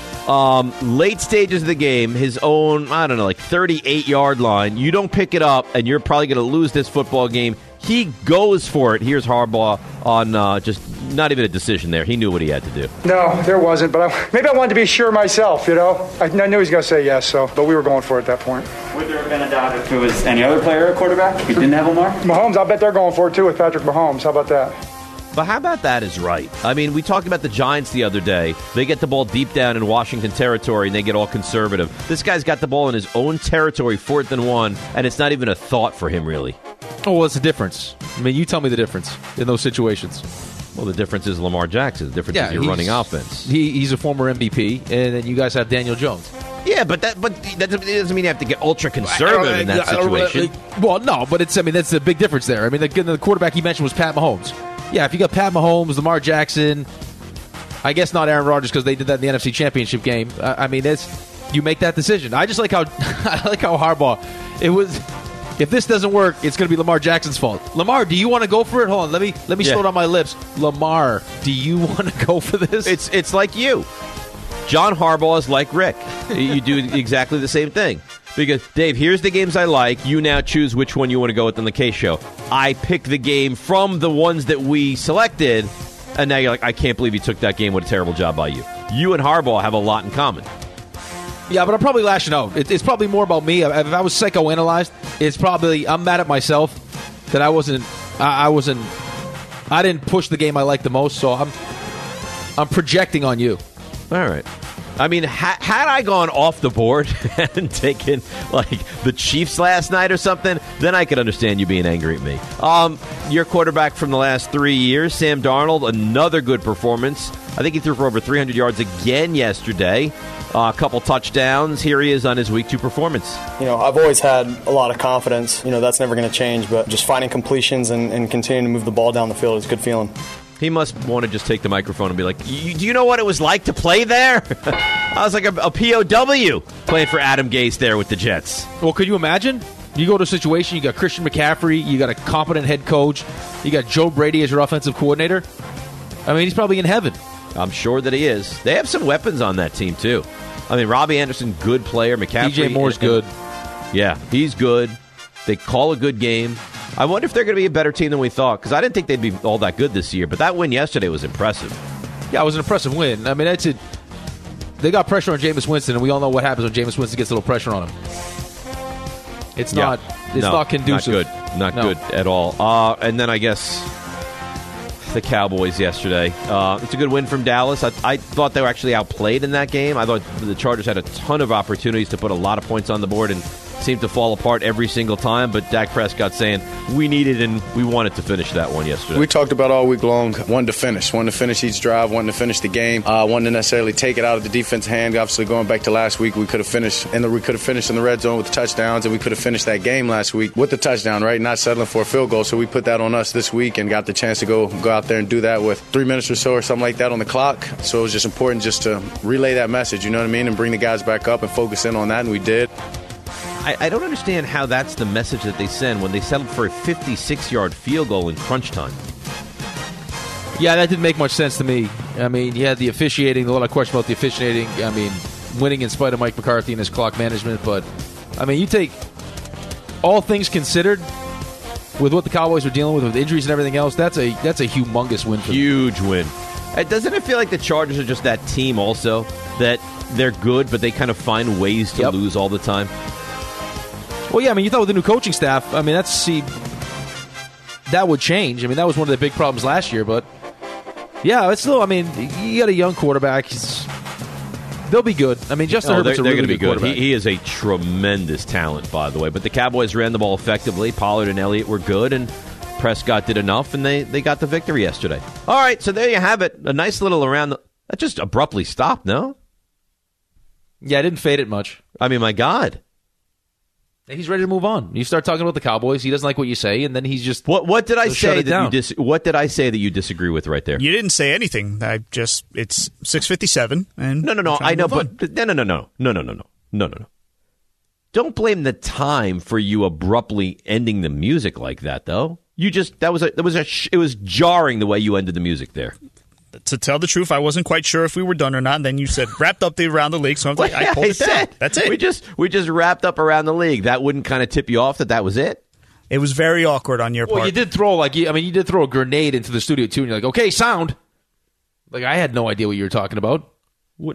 um, late stages of the game, his own, I don't know, like thirty-eight-yard line. You don't pick it up, and you're probably going to lose this football game. He goes for it. Here's Harbaugh on uh, just not even a decision there. He knew what he had to do. No, there wasn't, but I, maybe I wanted to be sure myself, you know. I, I knew he was going to say yes, so but we were going for it at that point. Would there have been a doubt if it was any other player at quarterback if he didn't have Lamar? Mahomes, I bet they're going for it too with Patrick Mahomes. How about that? But how about that is right? I mean, we talked about the Giants the other day. They get the ball deep down in Washington territory, and they get all conservative. This guy's got the ball in his own territory, fourth and one, and it's not even a thought for him, really. Oh, well, it's the difference. I mean, you tell me the difference in those situations. Well, the difference is Lamar Jackson. The difference yeah, is you're running offense. He, he's a former M V P, and then you guys have Daniel Jones. Yeah, but that but that doesn't mean you have to get ultra conservative in that situation. Well, no, but it's I mean that's the big difference there. I mean, the, the quarterback he mentioned was Pat Mahomes. Yeah, if you got Pat Mahomes, Lamar Jackson, I guess not Aaron Rodgers because they did that in the N F C Championship game. I, I mean, it's you make that decision. I just like how I like how Harbaugh. It was. If this doesn't work, it's going to be Lamar Jackson's fault. Lamar, do you want to go for it? Hold on, let me let me yeah. slow down my lips. Lamar, do you want to go for this? It's it's like you. John Harbaugh is like Rick. You do exactly the same thing. Because, Dave, here's the games I like. You now choose which one you want to go with on the K Show. I pick the game from the ones that we selected, and now you're like, I can't believe you took that game. What a terrible job by you. You and Harbaugh have a lot in common. Yeah, but I'm probably lashing out. It, it's probably more about me. If I was psychoanalyzed, it's probably I'm mad at myself that I wasn't. I, I wasn't. I didn't push the game I liked the most. So I'm. I'm projecting on you. All right. I mean, ha- had I gone off the board and taken, like, the Chiefs last night or something, then I could understand you being angry at me. Um, your quarterback from the last three years, Sam Darnold, another good performance. I think he threw for over three hundred yards again yesterday. Uh, a couple touchdowns. Here he is on his week two performance. You know, I've always had a lot of confidence. You know, that's never going to change, but just finding completions and, and continuing to move the ball down the field is a good feeling. He must want to just take the microphone and be like, do you know what it was like to play there? I was like a, a P O W playing for Adam Gase there with the Jets. Well, could you imagine? You go to a situation, you got Christian McCaffrey, you got a competent head coach, you got Joe Brady as your offensive coordinator. I mean, he's probably in heaven. I'm sure that he is. They have some weapons on that team, too. I mean, Robbie Anderson, good player. McCaffrey. D J Moore's and, good. Yeah, he's good. They call a good game. I wonder if they're going to be a better team than we thought, because I didn't think they'd be all that good this year, but that win yesterday was impressive. Yeah, it was an impressive win. I mean, that's it. They got pressure on Jameis Winston, and we all know what happens when Jameis Winston gets a little pressure on him. It's Yeah. not. It's No, not conducive. Not good. Not No. good at all. Uh, and then I guess the Cowboys yesterday. Uh, it's a good win from Dallas. I, I thought they were actually outplayed in that game. I thought the Chargers had a ton of opportunities to put a lot of points on the board and seemed to fall apart every single time. But Dak Prescott saying we needed and we wanted to finish that one yesterday. We talked about all week long, wanting to finish, wanting to finish each drive, wanting to finish the game, uh, wanting to necessarily take it out of the defense's hand. Obviously, going back to last week, we could have finished, and we could have finished in the red zone with the touchdowns, and we could have finished that game last week with the touchdown, right? Not settling for a field goal. So we put that on us this week and got the chance to go go out there and do that with three minutes or so or something like that on the clock. So it was just important just to relay that message, you know what I mean, and bring the guys back up and focus in on that, and we did. I, I don't understand how that's the message that they send when they settled for a fifty-six-yard field goal in crunch time. Yeah, that didn't make much sense to me. I mean, you had the officiating, a lot of question about the officiating. I mean, winning in spite of Mike McCarthy and his clock management. But, I mean, you take all things considered, with what the Cowboys are dealing with, with injuries and everything else, that's a that's a humongous win for them. Huge win. Uh, Doesn't it feel like the Chargers are just that team also, that they're good, but they kind of find ways to Yep. lose all the time? Well, yeah, I mean, you thought with the new coaching staff, I mean, that's see, that would change. I mean, that was one of the big problems last year, but yeah, it's still, I mean, you got a young quarterback. He's, they'll be good. I mean, Justin Oh, Herbert's they're a really going to be good good. quarterback. He, he is a tremendous talent, by the way. But the Cowboys ran the ball effectively. Pollard and Elliott were good, and Prescott did enough, and they, they got the victory yesterday. All right, so there you have it. A nice little around the... That just abruptly stopped, no? Yeah, I didn't fade it much. I mean, my God. He's ready to move on. You start talking about the Cowboys, he doesn't like what you say, and then he's just... What What did I So shut say it that down. you dis- What did I say that you disagree with right there? You didn't say anything. I just it's six fifty-seven and No, no, no. we're trying I to know, move on. but no, no, no, no, no, no, no, no, no, no, no. Don't blame the time for you abruptly ending the music like that, though. You just that was a that was a sh- it was jarring the way you ended the music there. To tell the truth, I wasn't quite sure if we were done or not. And then you said wrapped up the around the league, so I was like, I pulled it down. said, That's it. We just we just wrapped up around the league. That wouldn't kind of tip you off that that was it. It was very awkward on your Well, part. you did throw, like, you- I mean, you did throw a grenade into the studio, too, and you're like, okay, sound. Like, I had no idea what you were talking about. What,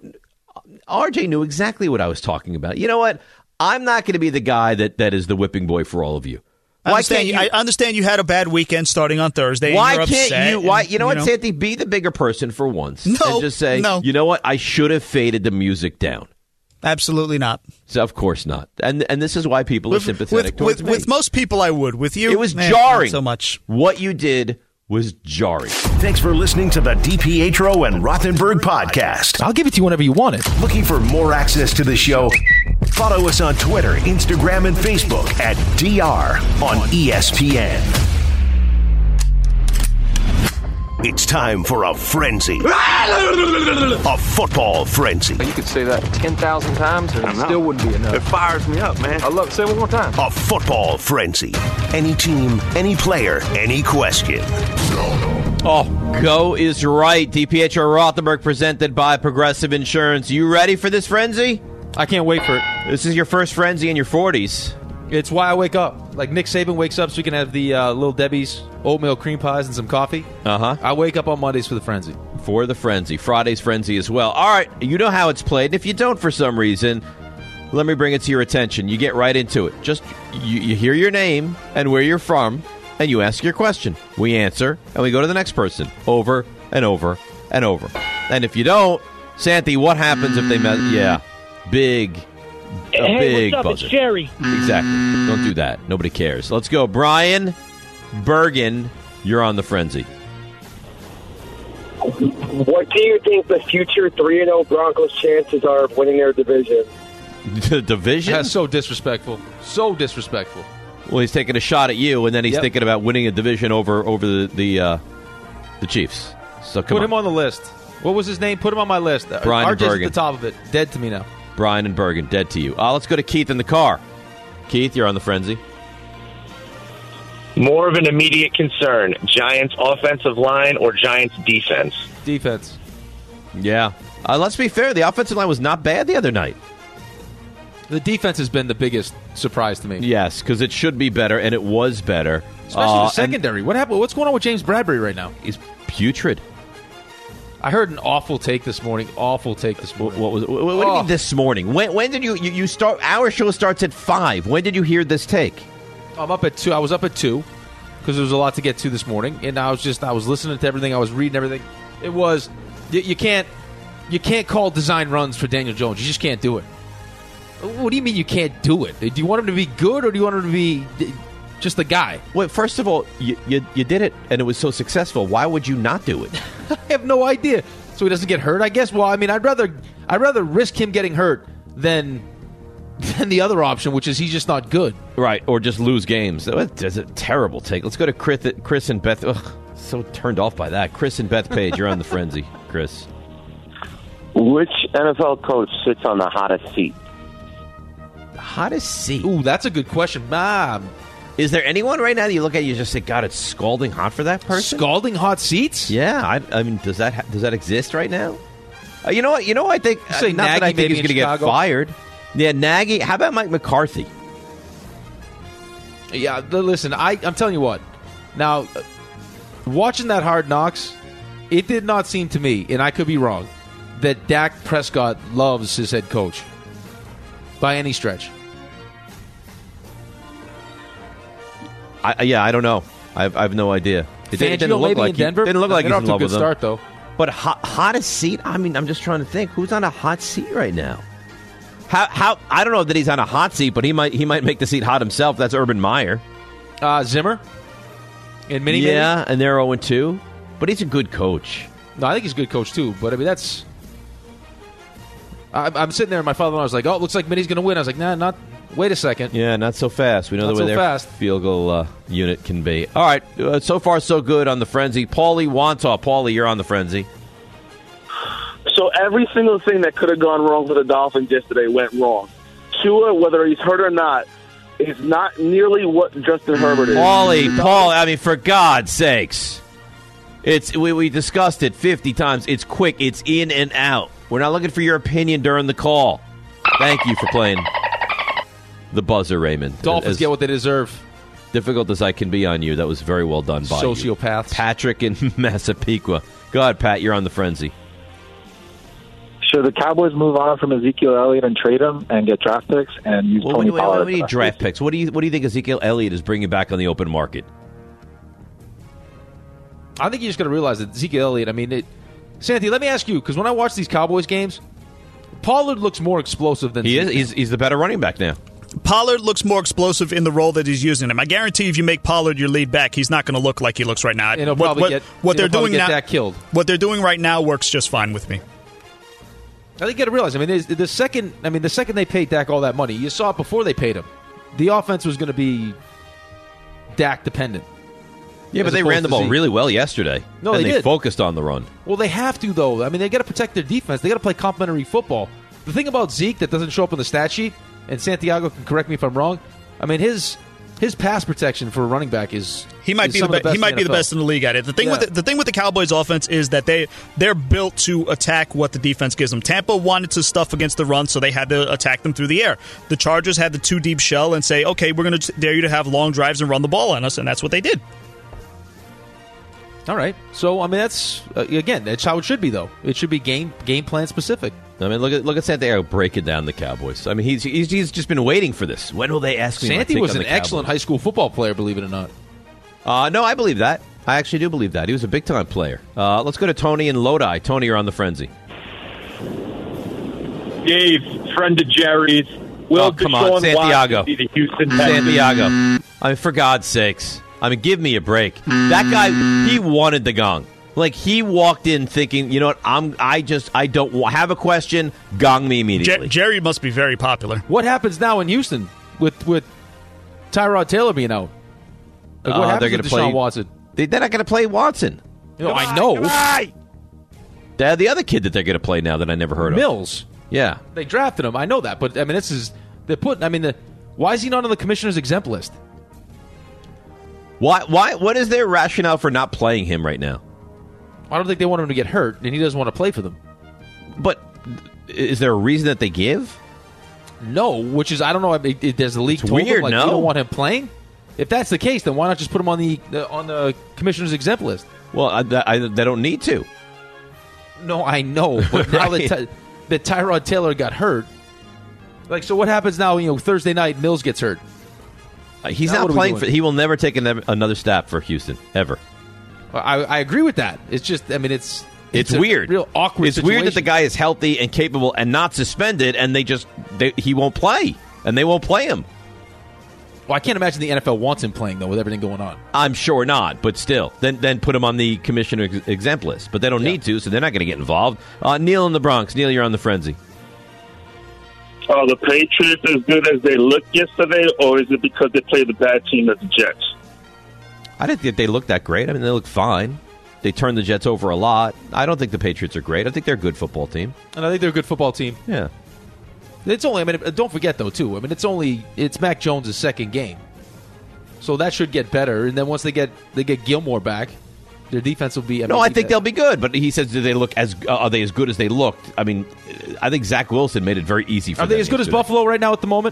R J knew exactly what I was talking about. You know what? I'm not going to be the guy that, that is the whipping boy for all of you. I Why understand, can't you, you? I understand you had a bad weekend starting on Thursday. and Why you're can't upset you? Why and, you know what, know. Sandy? Be the bigger person for once. No, and just say, no. You know what? I should have faded the music down. Absolutely not. So of course not. And and this is why people With, are sympathetic with, towards with, me. with most people, I would. With you, it was eh, jarring. Not so much. What you did was jarring. Thanks for listening to the DiPietro and Rothenberg podcast. I'll give it to you whenever you want it. Looking for more access to the show? Follow us on Twitter, Instagram, and Facebook at D R on E S P N. It's time for a frenzy. A football frenzy. You could say that ten thousand times and it still wouldn't be enough. It fires me up, man. I love it. Say it one more time. A football frenzy. Any team, any player, any question. Oh, go is right. DiPietro Rothenberg presented by Progressive Insurance. You ready for this frenzy? I can't wait for it. This is your first frenzy in your forties. It's why I wake up. Like Nick Saban wakes up so we can have the uh, Little Debbie's oatmeal cream pies and some coffee. Uh-huh. I wake up on Mondays for the frenzy. For the frenzy. Friday's frenzy as well. All right, you know how it's played. And if you don't for some reason, let me bring it to your attention. You get right into it. Just you, you hear your name and where you're from, and you ask your question. We answer, and we go to the next person over and over and over. And if you don't, Santi, what happens if they met? Yeah, big, a Hey, big what's up? buzzer. It's Jerry. Exactly. Don't do that. Nobody cares. Let's go. Brian Bergen, you're on the frenzy. What do you think the future three and oh Broncos' chances are of winning their division? The division? That's so disrespectful. So disrespectful. Well, he's taking a shot at you, and then he's Yep. thinking about winning a division over over the the, uh, the Chiefs. So come Put on. him on the list. What was his name? Put him on my list. Brian R J's Bergen. at the top of it. Dead to me now. Brian and Bergen, dead to you. Uh, let's go to Keith in the car. Keith, you're on the frenzy. More of an immediate concern, Giants offensive line or Giants defense? Defense. Yeah. Uh, let's be fair. The offensive line was not bad the other night. The defense has been the biggest surprise to me. Yes, because it should be better, and it was better. Especially Uh, the secondary. What happened? What's going on with James Bradbury right now? He's putrid. I heard an awful take this morning. Awful take this morning. What was it? What, what do you Oh. mean this morning? When when did you, you you start? Our show starts at five. When did you hear this take? I'm up at two. I was up at two because there was a lot to get to this morning, and I was just I was listening to everything. I was reading everything. It was you, you can't you can't call design runs for Daniel Jones. You just can't do it. What do you mean you can't do it? Do you want him to be good or do you want him to be just a guy? Well, first of all, you, you you did it, and it was so successful. Why would you not do it? I have no idea. So he doesn't get hurt, I guess. Well, I mean, I'd rather I'd rather risk him getting hurt than than the other option, which is he's just not good. Right, or just lose games. That's a terrible take. Let's go to Chris, Chris and Beth. Ugh, so turned off by that. Chris and Beth Page, you're on the frenzy. Chris. Which N F L coach sits on the hottest seat? The hottest seat? Ooh, that's a good question. Mom. Is there anyone right now that you look at and you just say, God, it's scalding hot for that person? Scalding hot seats? Yeah, I, I mean, does that ha- does that exist right now? Uh, you know what? You know, I think You say uh, not Nagy that I think maybe he's in going to get Chicago? fired. Yeah, Nagy. How about Mike McCarthy? Yeah, th- listen, I, I'm telling you what. Now, uh, watching that Hard Knocks, it did not seem to me, and I could be wrong, that Dak Prescott loves his head coach by any stretch. I, yeah, I don't know. I have, I have no idea. It, Fangio it didn't look maybe like in he, Denver? didn't look like They're he's off in to a love good with them. start, though. But hot, hottest seat? I mean, I'm just trying to think. Who's on a hot seat right now? How? How? I don't know that he's on a hot seat, but he might. He might make the seat hot himself. That's Urban Meyer. Uh, Zimmer? And Mini Yeah, and they're oh and two. But he's a good coach. No, I think he's a good coach, too. But, I mean, that's... I, I'm sitting there, and my father-in-law was like, oh, it looks like Minnie's going to win. I was like, nah, not... Wait a second. Yeah, not so fast. We know Not the way so their fast. field goal uh, unit can be. All right, uh, so far so good on the frenzy. Paulie Wantaw. Paulie, you're on the frenzy. So every single thing that could have gone wrong for the Dolphins yesterday went wrong. Tua, whether he's hurt or not, is not nearly what Justin Herbert is. Paulie, Paul, I mean, for God's sakes. It's we, we discussed it fifty times. It's quick. It's in and out. We're not looking for your opinion during the call. Thank you for playing the buzzer, Raymond. Dolphins As get what they deserve. difficult as I can be on you, that was very well done by you. Sociopaths. Patrick in Massapequa. Go ahead, Pat. You're on the frenzy. Should the Cowboys move on from Ezekiel Elliott and trade him and get draft picks and use Well, Tony what, do you- Pollard? what do you draft picks? What do you what do you think Ezekiel Elliott is bringing back on the open market? I think you just got to realize that Ezekiel Elliott, I mean, it, Santi, let me ask you, because when I watch these Cowboys games, Pollard looks more explosive than He is. Zeke. He's, he's the better running back now. Pollard looks more explosive in the role that he's using him. I guarantee if you make Pollard your lead back, he's not going to look like he looks right now. And he'll what probably what, get- what and they're he'll probably doing get now, Dak killed. What they're doing right now works just fine with me. I think you got to realize. I mean, there's- the second, I mean, the second they paid Dak all that money, you saw it before they paid him. The offense was going to be Dak dependent. Yeah, but as they ran opposed the to ball Zeke. really well yesterday. No, and they they did. focused on the run. Well, they have to though. I mean, they got to protect their defense. They got to play complementary football. The thing about Zeke that doesn't show up on the stat sheet, and Santiago can correct me if I'm wrong. I mean, his his pass protection for a running back is He might is be some the, of be- he in might be the N F L. best in the league at it. The thing Yeah. with the, the thing with the Cowboys offense is that they they're built to attack what the defense gives them. Tampa wanted to stuff against the run, so they had to attack them through the air. The Chargers had the two deep shell and say, "Okay, we're going to dare you to have long drives and run the ball on us," and that's what they did. All right. So I mean, that's uh, again, that's how it should be though. It should be game game plan specific. I mean, look at look at Santiago breaking down the Cowboys. I mean, he's he's, he's just been waiting for this. When will they ask me? my Santi take was on an the excellent Cowboys? high school football player, believe it or not. Uh, no, I believe that. I actually do believe that. He was a big time player. Uh, let's go to Tony in Lodi. Tony, you're on the frenzy. Dave, friend of Jerry's. Will Oh, come on, Deshaun Santiago. Watson be the Houston Texans? Santiago. I mean, for God's sakes. I mean, give me a break. That guy, he wanted the gong. Like, he walked in thinking, you know what, I'm, I just, I don't wa- have a question, gong me immediately. Jer- Jerry must be very popular. What happens now in Houston with with Tyrod Taylor being out? Like, what Uh, happens they're with gonna Deshaun play- Watson? They, they're not going to play Watson. You know, I know. They're the other kid that they're going to play now that I never heard of. Mills. Yeah. They drafted him. I know that, but I mean, this is they're putting. I mean, the, why is he not on the commissioner's exempt list? Why? Why? What is their rationale for not playing him right now? I don't think they want him to get hurt, and he doesn't want to play for them. But is there a reason that they give? No, which is I don't know. If, if there's the league It's told weird, him, like, no? we don't want him playing. If that's the case, then why not just put him on the, the on the commissioner's exempt list? Well, I, I, they don't need to. No, I know, but now Right. that, Ty- that Tyrod Taylor got hurt, like, so what happens now? You know, Thursday night, Mills gets hurt. Uh, he's Now not what are we playing for. doing? He will never take another, another snap for Houston ever. I, I agree with that. It's just, I mean, it's It's, a weird. real awkward. It's weird that the situation. guy is healthy and capable and not suspended, and they just they, he won't play, and they won't play him. Well, I can't imagine the N F L wants him playing though with everything going on. I'm sure not, but still, then then put him on the commissioner ex- exempt list. But they don't need to, so they're not going to get involved. Uh, Neil in the Bronx. Neil, you're on the frenzy. Are the Patriots as good as they looked yesterday, or is it because they played a bad team as the Jets? I didn't think they looked that great. I mean, they look fine. They turned the Jets over a lot. I don't think the Patriots are great. I think they're a good football team. And I think they're a good football team. Yeah. It's only, I mean, don't forget, though, too. I mean, it's only, it's Mac Jones' second game. So that should get better. And then once they get they get Gilmore back, their defense will be. I No, mean, I think they'll be good. But he says, do they look as uh, are they as good as they looked? I mean, I think Zach Wilson made it very easy for Are them they as good as yesterday. Buffalo right now at the moment?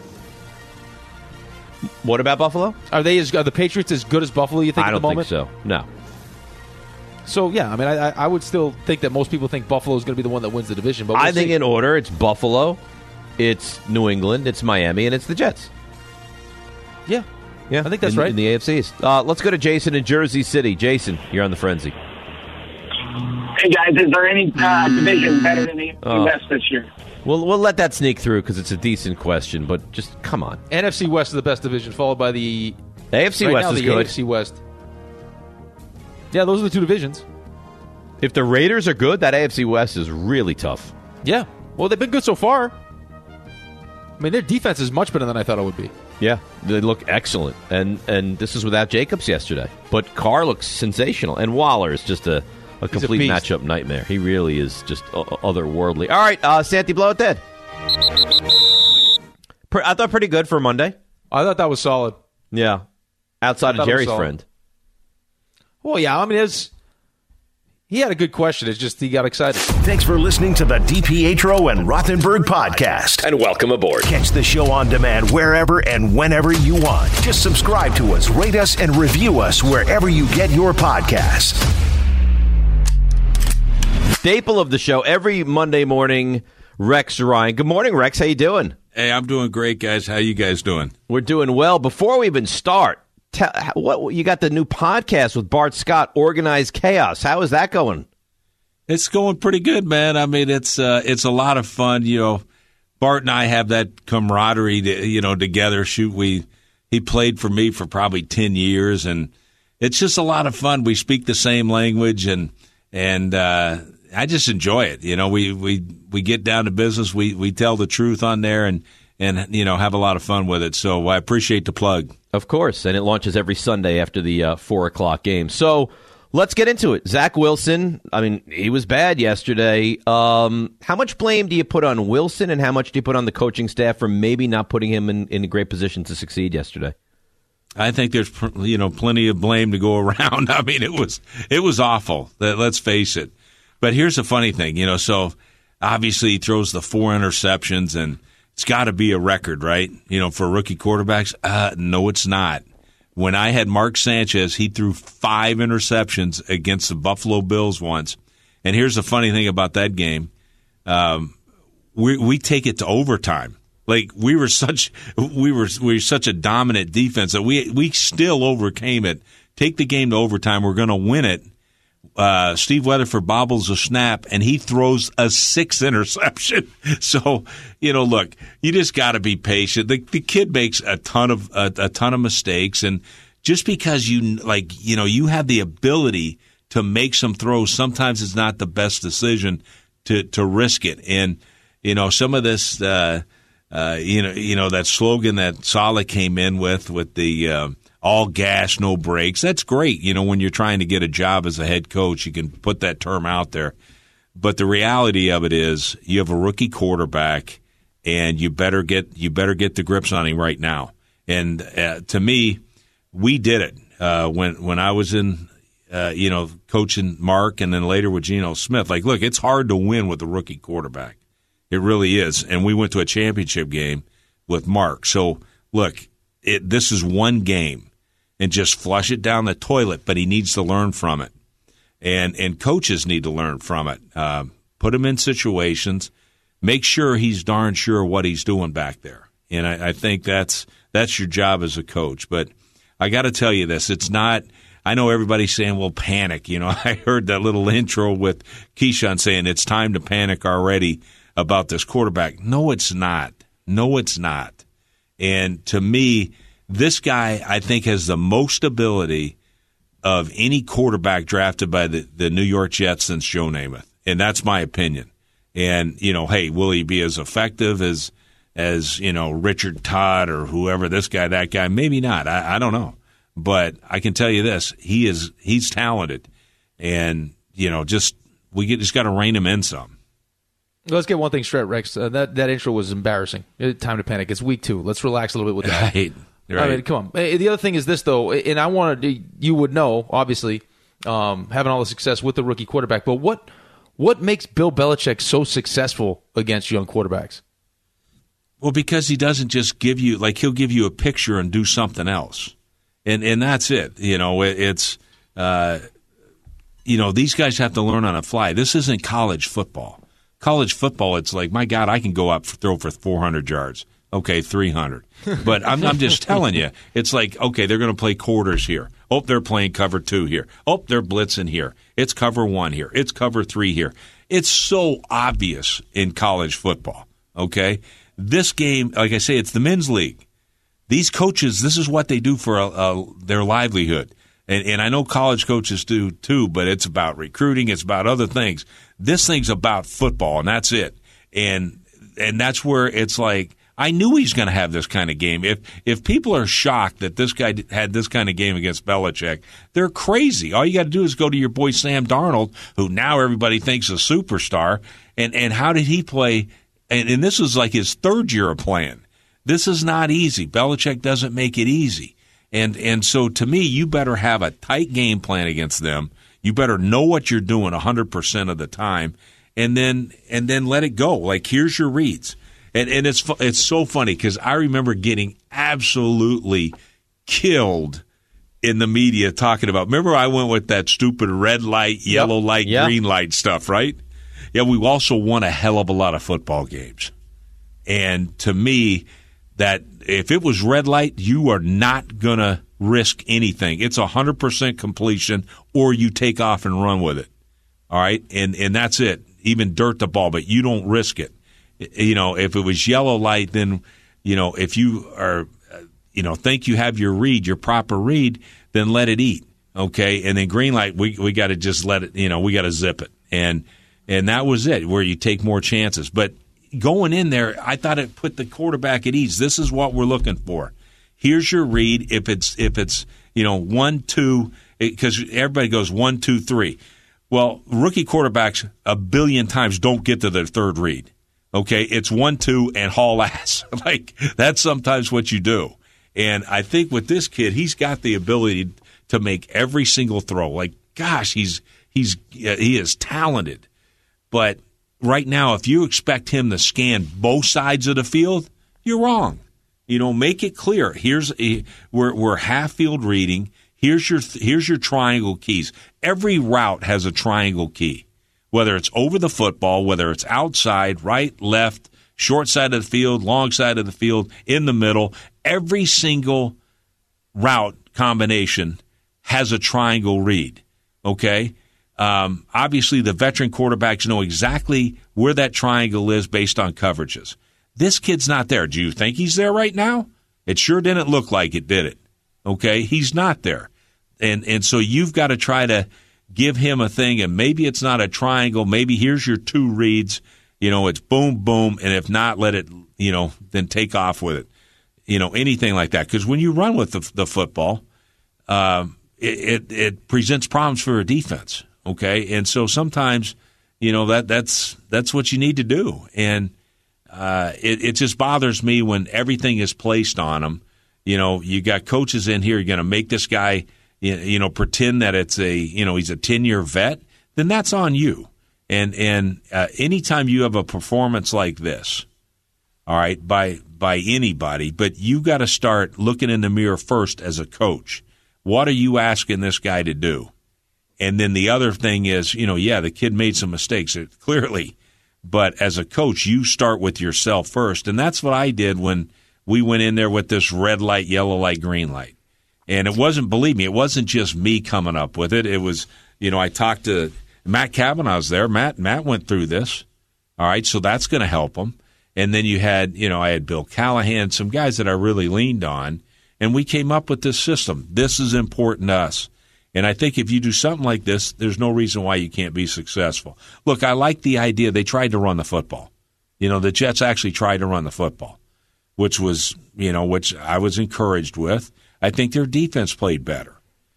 What about Buffalo? Are they as are the Patriots as good as Buffalo? You think I at don't the think moment? so. No. So yeah, I mean, I, I would still think that most people think Buffalo is going to be the one that wins the division. But we'll I think see. in order, it's Buffalo, it's New England, it's Miami, and it's the Jets. Yeah. Yeah, I think that's in, right. In the A F C East. Uh, let's go to Jason in Jersey City. Jason, you're on the frenzy. Hey guys, is there any uh, division better than the A F C Oh. West this year? We'll we'll let that sneak through because it's a decent question, but just come on. N F C West is the best division, followed by the A F C right West now, is the good. A F C West. Yeah, those are the two divisions. If the Raiders are good, that A F C West is really tough. Yeah. Well, they've been good so far. I mean, their defense is much better than I thought it would be. Yeah, they look excellent, and and this is without Jacobs yesterday. But Carr looks sensational, and Waller is just a, a complete beast. matchup nightmare. He really is just o- otherworldly. All right, uh, Santi, blow it dead. Pre- I thought pretty good for Monday. I thought that was solid. Yeah, outside I of thought it was Jerry's solid. friend. Well, yeah, I mean, it's he had a good question. It's just he got excited. Thanks for listening to the DiPietro and Rothenberg podcast. And welcome aboard. Catch the show on demand wherever and whenever you want. Just subscribe to us, rate us, and review us wherever you get your podcasts. Staple of the show every Monday morning, Rex Ryan. Good morning, Rex. How you doing? Hey, I'm doing great, guys. How you guys doing? We're doing well. Before we even start, tell, what you got the new podcast with Bart Scott, Organized Chaos. How is that going? It's going pretty good, man. I mean, it's uh, it's a lot of fun. You know, Bart and I have that camaraderie, to, you know, together. Shoot, we he played for me for probably ten years, and it's just a lot of fun. We speak the same language, and and uh, I just enjoy it. You know, we we we get down to business. We we tell the truth on there, and and you know, have a lot of fun with it. So I appreciate the plug. Of course, and it launches every Sunday after the uh, four o'clock game. So let's get into it. Zach Wilson, I mean, he was bad yesterday. Um, how much blame do you put on Wilson, and how much do you put on the coaching staff for maybe not putting him in, in a great position to succeed yesterday? I think there's you know plenty of blame to go around. I mean, it was it was awful. Let's face it. But here's the funny thing, you know. So obviously he throws the four interceptions, and it's got to be a record, right? You know, for rookie quarterbacks. Uh, no, it's not. When I had Mark Sanchez, he threw five interceptions against the Buffalo Bills once. And here's the funny thing about that game: um, we we take it to overtime. Like we were such we were we were such a dominant defense that we we still overcame it. Take the game to overtime. We're going to win it. Uh, Steve Weatherford bobbles a snap, and he throws a sixth interception. So, you know, look, you just got to be patient. The, the kid makes a ton of a, a ton of mistakes, and just because you like, you know, you have the ability to make some throws, sometimes it's not the best decision to to risk it. And you know, some of this, uh, uh, you know, you know that slogan that Saleh came in with with the. Uh, all gas, no brakes. That's great. You know, when you're trying to get a job as a head coach, you can put that term out there. But the reality of it is you have a rookie quarterback, and you better get you better get the grips on him right now. And uh, to me, we did it uh, when when I was in, uh, you know, coaching Mark, and then later with Geno Smith. Like, look, it's hard to win with a rookie quarterback. It really is. And we went to a championship game with Mark. So, look, it, this is one game. And just flush it down the toilet, but he needs to learn from it, and and coaches need to learn from it. Uh, put him in situations, make sure he's darn sure what he's doing back there. And I, I think that's that's your job as a coach. But I got to tell you this, it's not – I know everybody's saying, well, panic. You know, I heard that little intro with Keyshawn saying it's time to panic already about this quarterback. No, it's not. No, it's not. And to me, this guy, I think, has the most ability of any quarterback drafted by the, the New York Jets since Joe Namath. And that's my opinion. And, you know, hey, will he be as effective as, as you know, Richard Todd or whoever, this guy, that guy? Maybe not. I, I don't know. But I can tell you this, he is he's talented. And, you know, just we get, just got to rein him in some. Let's get one thing straight, Rex. Uh, that, that intro was embarrassing. Time to panic. It's week two. Let's relax a little bit with that. Right. Right. I mean, come on. The other thing is this, though, and I wanted you would know, obviously, um, having all the success with the rookie quarterback, but what what makes Bill Belichick so successful against young quarterbacks? Well, because he doesn't just give you, like, he'll give you a picture and do something else. And and that's it. You know, it, it's, uh, you know, these guys have to learn on the fly. This isn't college football. College football, it's like, my God, I can go up for, throw for four hundred yards. Okay, three hundred. But I'm, I'm just telling you, it's like, okay, they're going to play quarters here. Oh, they're playing cover two here. Oh, they're blitzing here. It's cover one here. It's cover three here. It's so obvious in college football, okay? This game, like I say, it's the men's league. These coaches, this is what they do for a, a, their livelihood. And, and I know college coaches do too, but it's about recruiting. It's about other things. This thing's about football, and that's it. And and that's where it's like, I knew he's going to have this kind of game. If if people are shocked that this guy had this kind of game against Belichick, they're crazy. All you got to do is go to your boy Sam Darnold, who now everybody thinks is a superstar. And, and how did he play? And, and this is like his third year of playing. This is not easy. Belichick doesn't make it easy. And and so to me, you better have a tight game plan against them. You better know what you're doing one hundred percent of the time, and then and then let it go. Like, here's your reads. And and it's it's so funny because I remember getting absolutely killed in the media talking about, remember I went with that stupid red light, yellow yep. light, yep. green light stuff, right? Yeah, we also won a hell of a lot of football games. And to me, that if it was red light, you are not going to risk anything. It's one hundred percent completion, or you take off and run with it. All right? And and that's it. Even dirt the ball, but you don't risk it. You know, if it was yellow light, then, you know, if you are, you know, think you have your read, your proper read, then let it eat. Okay? And then green light, we we got to just let it, you know, we got to zip it. And and that was it, where you take more chances. But going in there, I thought it put the quarterback at ease. This is what we're looking for. Here's your read. If it's if it's you know one two, because everybody goes one two three. Well, rookie quarterbacks a billion times don't get to their third read. Okay, it's one two and haul ass. Like, that's sometimes what you do. And I think with this kid, he's got the ability to make every single throw. Like, gosh, he's he's he is talented. But right now, if you expect him to scan both sides of the field, you're wrong. You know, make it clear. Here's a, we're we're half field reading. Here's your here's your triangle keys. Every route has a triangle key, whether it's over the football, whether it's outside, right, left, short side of the field, long side of the field, in the middle. Every single route combination has a triangle read. Okay. Um, obviously, the veteran quarterbacks know exactly where that triangle is based on coverages. This kid's not there. Do you think he's there right now? It sure didn't look like it, did it? Okay, he's not there. And and so you've got to try to give him a thing, and maybe it's not a triangle. Maybe here's your two reads. You know, it's boom, boom, and if not, let it, you know, then take off with it. You know, anything like that. Because when you run with the, the football, um, it, it, it presents problems for a defense. Okay, and so sometimes, you know, that that's that's what you need to do, and uh, it it just bothers me when everything is placed on him. You know, you got coaches in here. You're going to make this guy, you know, pretend that it's a, you know, he's a ten-year vet. Then that's on you. And and uh, anytime you have a performance like this, all right, by by anybody, but you got to start looking in the mirror first as a coach. What are you asking this guy to do? And then the other thing is, you know, yeah, the kid made some mistakes, clearly. But as a coach, you start with yourself first. And that's what I did when we went in there with this red light, yellow light, green light. And it wasn't, believe me, it wasn't just me coming up with it. It was, you know, I talked to Matt Kavanaugh's there. Matt Matt went through this. All right, so that's going to help him. And then you had, you know, I had Bill Callahan, some guys that I really leaned on. And we came up with this system. This is important to us. And I think if you do something like this, there's no reason why you can't be successful. Look, I like the idea they tried to run the football. You know, the Jets actually tried to run the football, which was, you know, which I was encouraged with. I think their defense played better.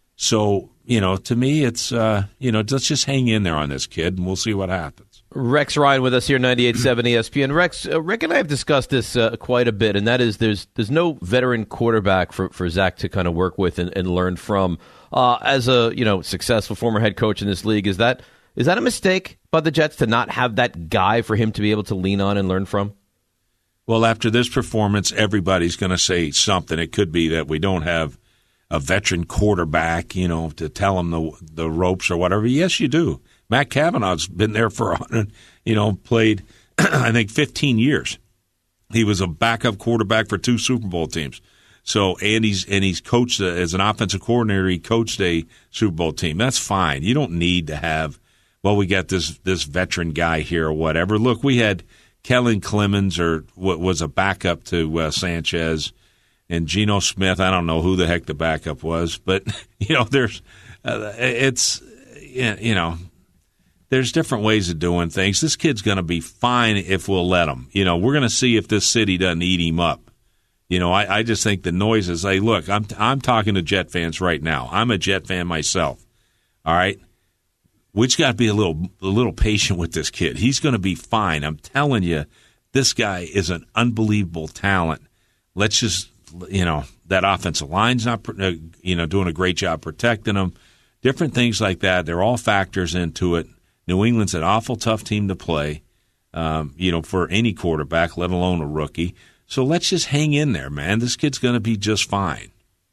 So, you know, to me, it's, uh, you know, let's just hang in there on this kid, and we'll see what happens. Rex Ryan with us here, ninety-eight point seven E S P N. Rex, uh, Rick and I have discussed this uh, quite a bit, and that is there's there's no veteran quarterback for, for Zach to kind of work with and, and learn from. Uh, as a you know successful former head coach in this league, is that is that a mistake by the Jets to not have that guy for him to be able to lean on and learn from? Well, after this performance, everybody's going to say something. It could be that we don't have a veteran quarterback, you know, to tell him the the ropes or whatever. Yes, you do. Matt Kavanaugh's been there for, you know, played, I think, fifteen years. He was a backup quarterback for two Super Bowl teams. So, and he's, and he's coached, a, as an offensive coordinator, he coached a Super Bowl team. That's fine. You don't need to have, well, we got this this veteran guy here or whatever. Look, we had Kellen Clemens, or what was a backup to uh, Sanchez, and Geno Smith. I don't know who the heck the backup was, but, you know, there's, uh, it's, you know, there's different ways of doing things. This kid's going to be fine if we'll let him. You know, we're going to see if this city doesn't eat him up. You know, I, I just think the noise is like, look, I'm I'm talking to Jet fans right now. I'm a Jet fan myself. All right, we just got to be a little a little patient with this kid. He's going to be fine. I'm telling you, this guy is an unbelievable talent. Let's just, you know, that offensive line's not, you know, doing a great job protecting him. Different things like that. They're all factors into it. New England's an awful tough team to play, um, you know, for any quarterback, let alone a rookie. So let's just hang in there, man. This kid's going to be just fine.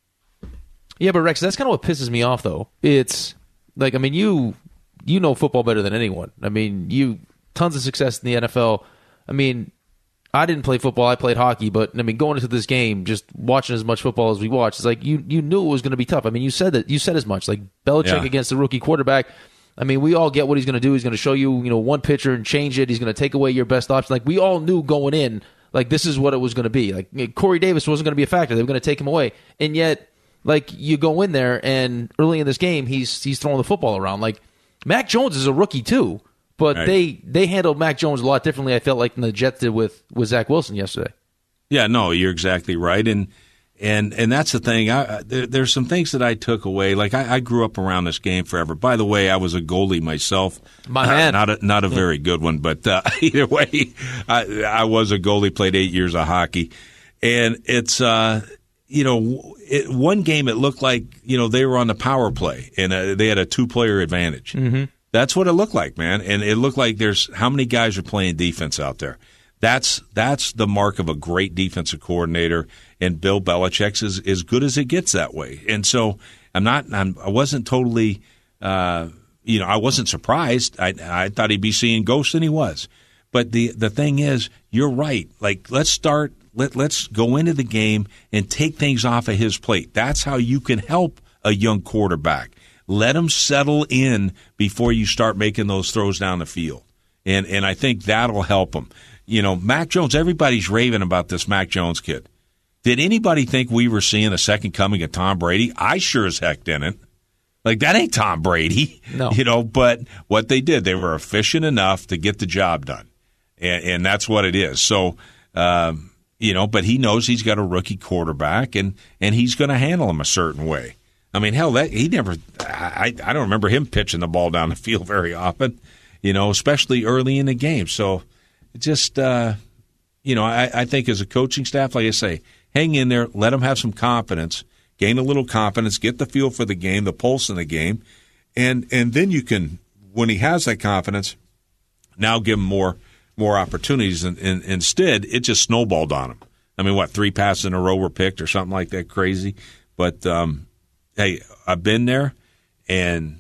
Yeah, but Rex, that's kind of what pisses me off, though. It's like, I mean, you you know football better than anyone. I mean, you tons of success in the N F L. I mean, I didn't play football. I played hockey. But, I mean, going into this game, just watching as much football as we watched, it's like you, you knew it was going to be tough. I mean, you said that. You said as much. Like, Belichick Yeah. against the rookie quarterback. I mean, we all get what he's going to do. He's going to show you, you know, one pitcher and change it. He's going to take away your best option. Like, we all knew going in, like, this is what it was going to be. Like, Corey Davis wasn't going to be a factor. They were going to take him away. And yet, like, you go in there, and early in this game, he's he's throwing the football around. Like, Mac Jones is a rookie, too. But Right. they, they handled Mac Jones a lot differently, I felt like, than the Jets did with, with Zach Wilson yesterday. Yeah, no, you're exactly right. And and and that's the thing. I, I, there, there's some things that I took away. Like, I, I grew up around this game forever. By the way, I was a goalie myself. My man. Not a, not a very good one, but uh, either way, I, I was a goalie, played eight years of hockey. And it's, uh, you know, it, one game it looked like, you know, they were on the power play, and uh, they had a two-player advantage. Mm-hmm. That's what it looked like, man. And it looked like there's how many guys are playing defense out there. That's that's the mark of a great defensive coordinator, and Bill Belichick's is as good as it gets that way. And so I'm not, I'm, I wasn't totally, uh, you know, I wasn't surprised. I I thought he'd be seeing ghosts, and he was. But the the thing is, you're right. Like, let's start. Let let's go into the game and take things off of his plate. That's how you can help a young quarterback. Let him settle in before you start making those throws down the field, and and I think that'll help him. You know, Mac Jones, everybody's raving about this Mac Jones kid. Did anybody think we were seeing a second coming of Tom Brady? I sure as heck didn't. Like, that ain't Tom Brady. No. You know, but what they did, they were efficient enough to get the job done. And, and that's what it is. So, um, you know, but he knows he's got a rookie quarterback, and, and he's going to handle him a certain way. I mean, hell, that he never I, – I don't remember him pitching the ball down the field very often, you know, especially early in the game. So, just, uh, you know, I, I think as a coaching staff, like I say, hang in there, let them have some confidence, gain a little confidence, get the feel for the game, the pulse in the game, and and then you can, when he has that confidence, now give him more more opportunities. And, and instead, it just snowballed on him. I mean, what, three passes in a row were picked or something like that crazy? But, um, hey, I've been there, and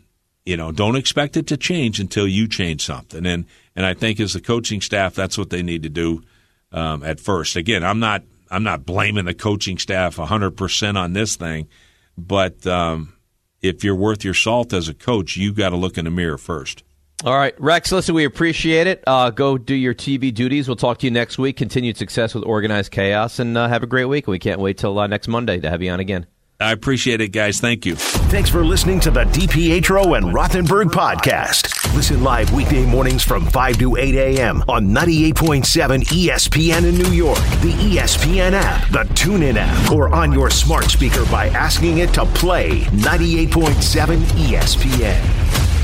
you know, don't expect it to change until you change something. And and I think as a coaching staff, that's what they need to do um, at first. Again, I'm not I'm not blaming the coaching staff one hundred percent on this thing, but um, if you're worth your salt as a coach, you've got to look in the mirror first. All right, Rex, listen, we appreciate it. Uh, go do your T V duties. We'll talk to you next week. Continued success with Organized Chaos, and uh, have a great week. We can't wait till uh, next Monday to have you on again. I appreciate it, guys. Thank you. Thanks for listening to the DiPietro and Rothenberg podcast. Listen live weekday mornings from five to eight a.m. on ninety-eight point seven E S P N in New York, the E S P N app, the TuneIn app, or on your smart speaker by asking it to play ninety-eight point seven E S P N.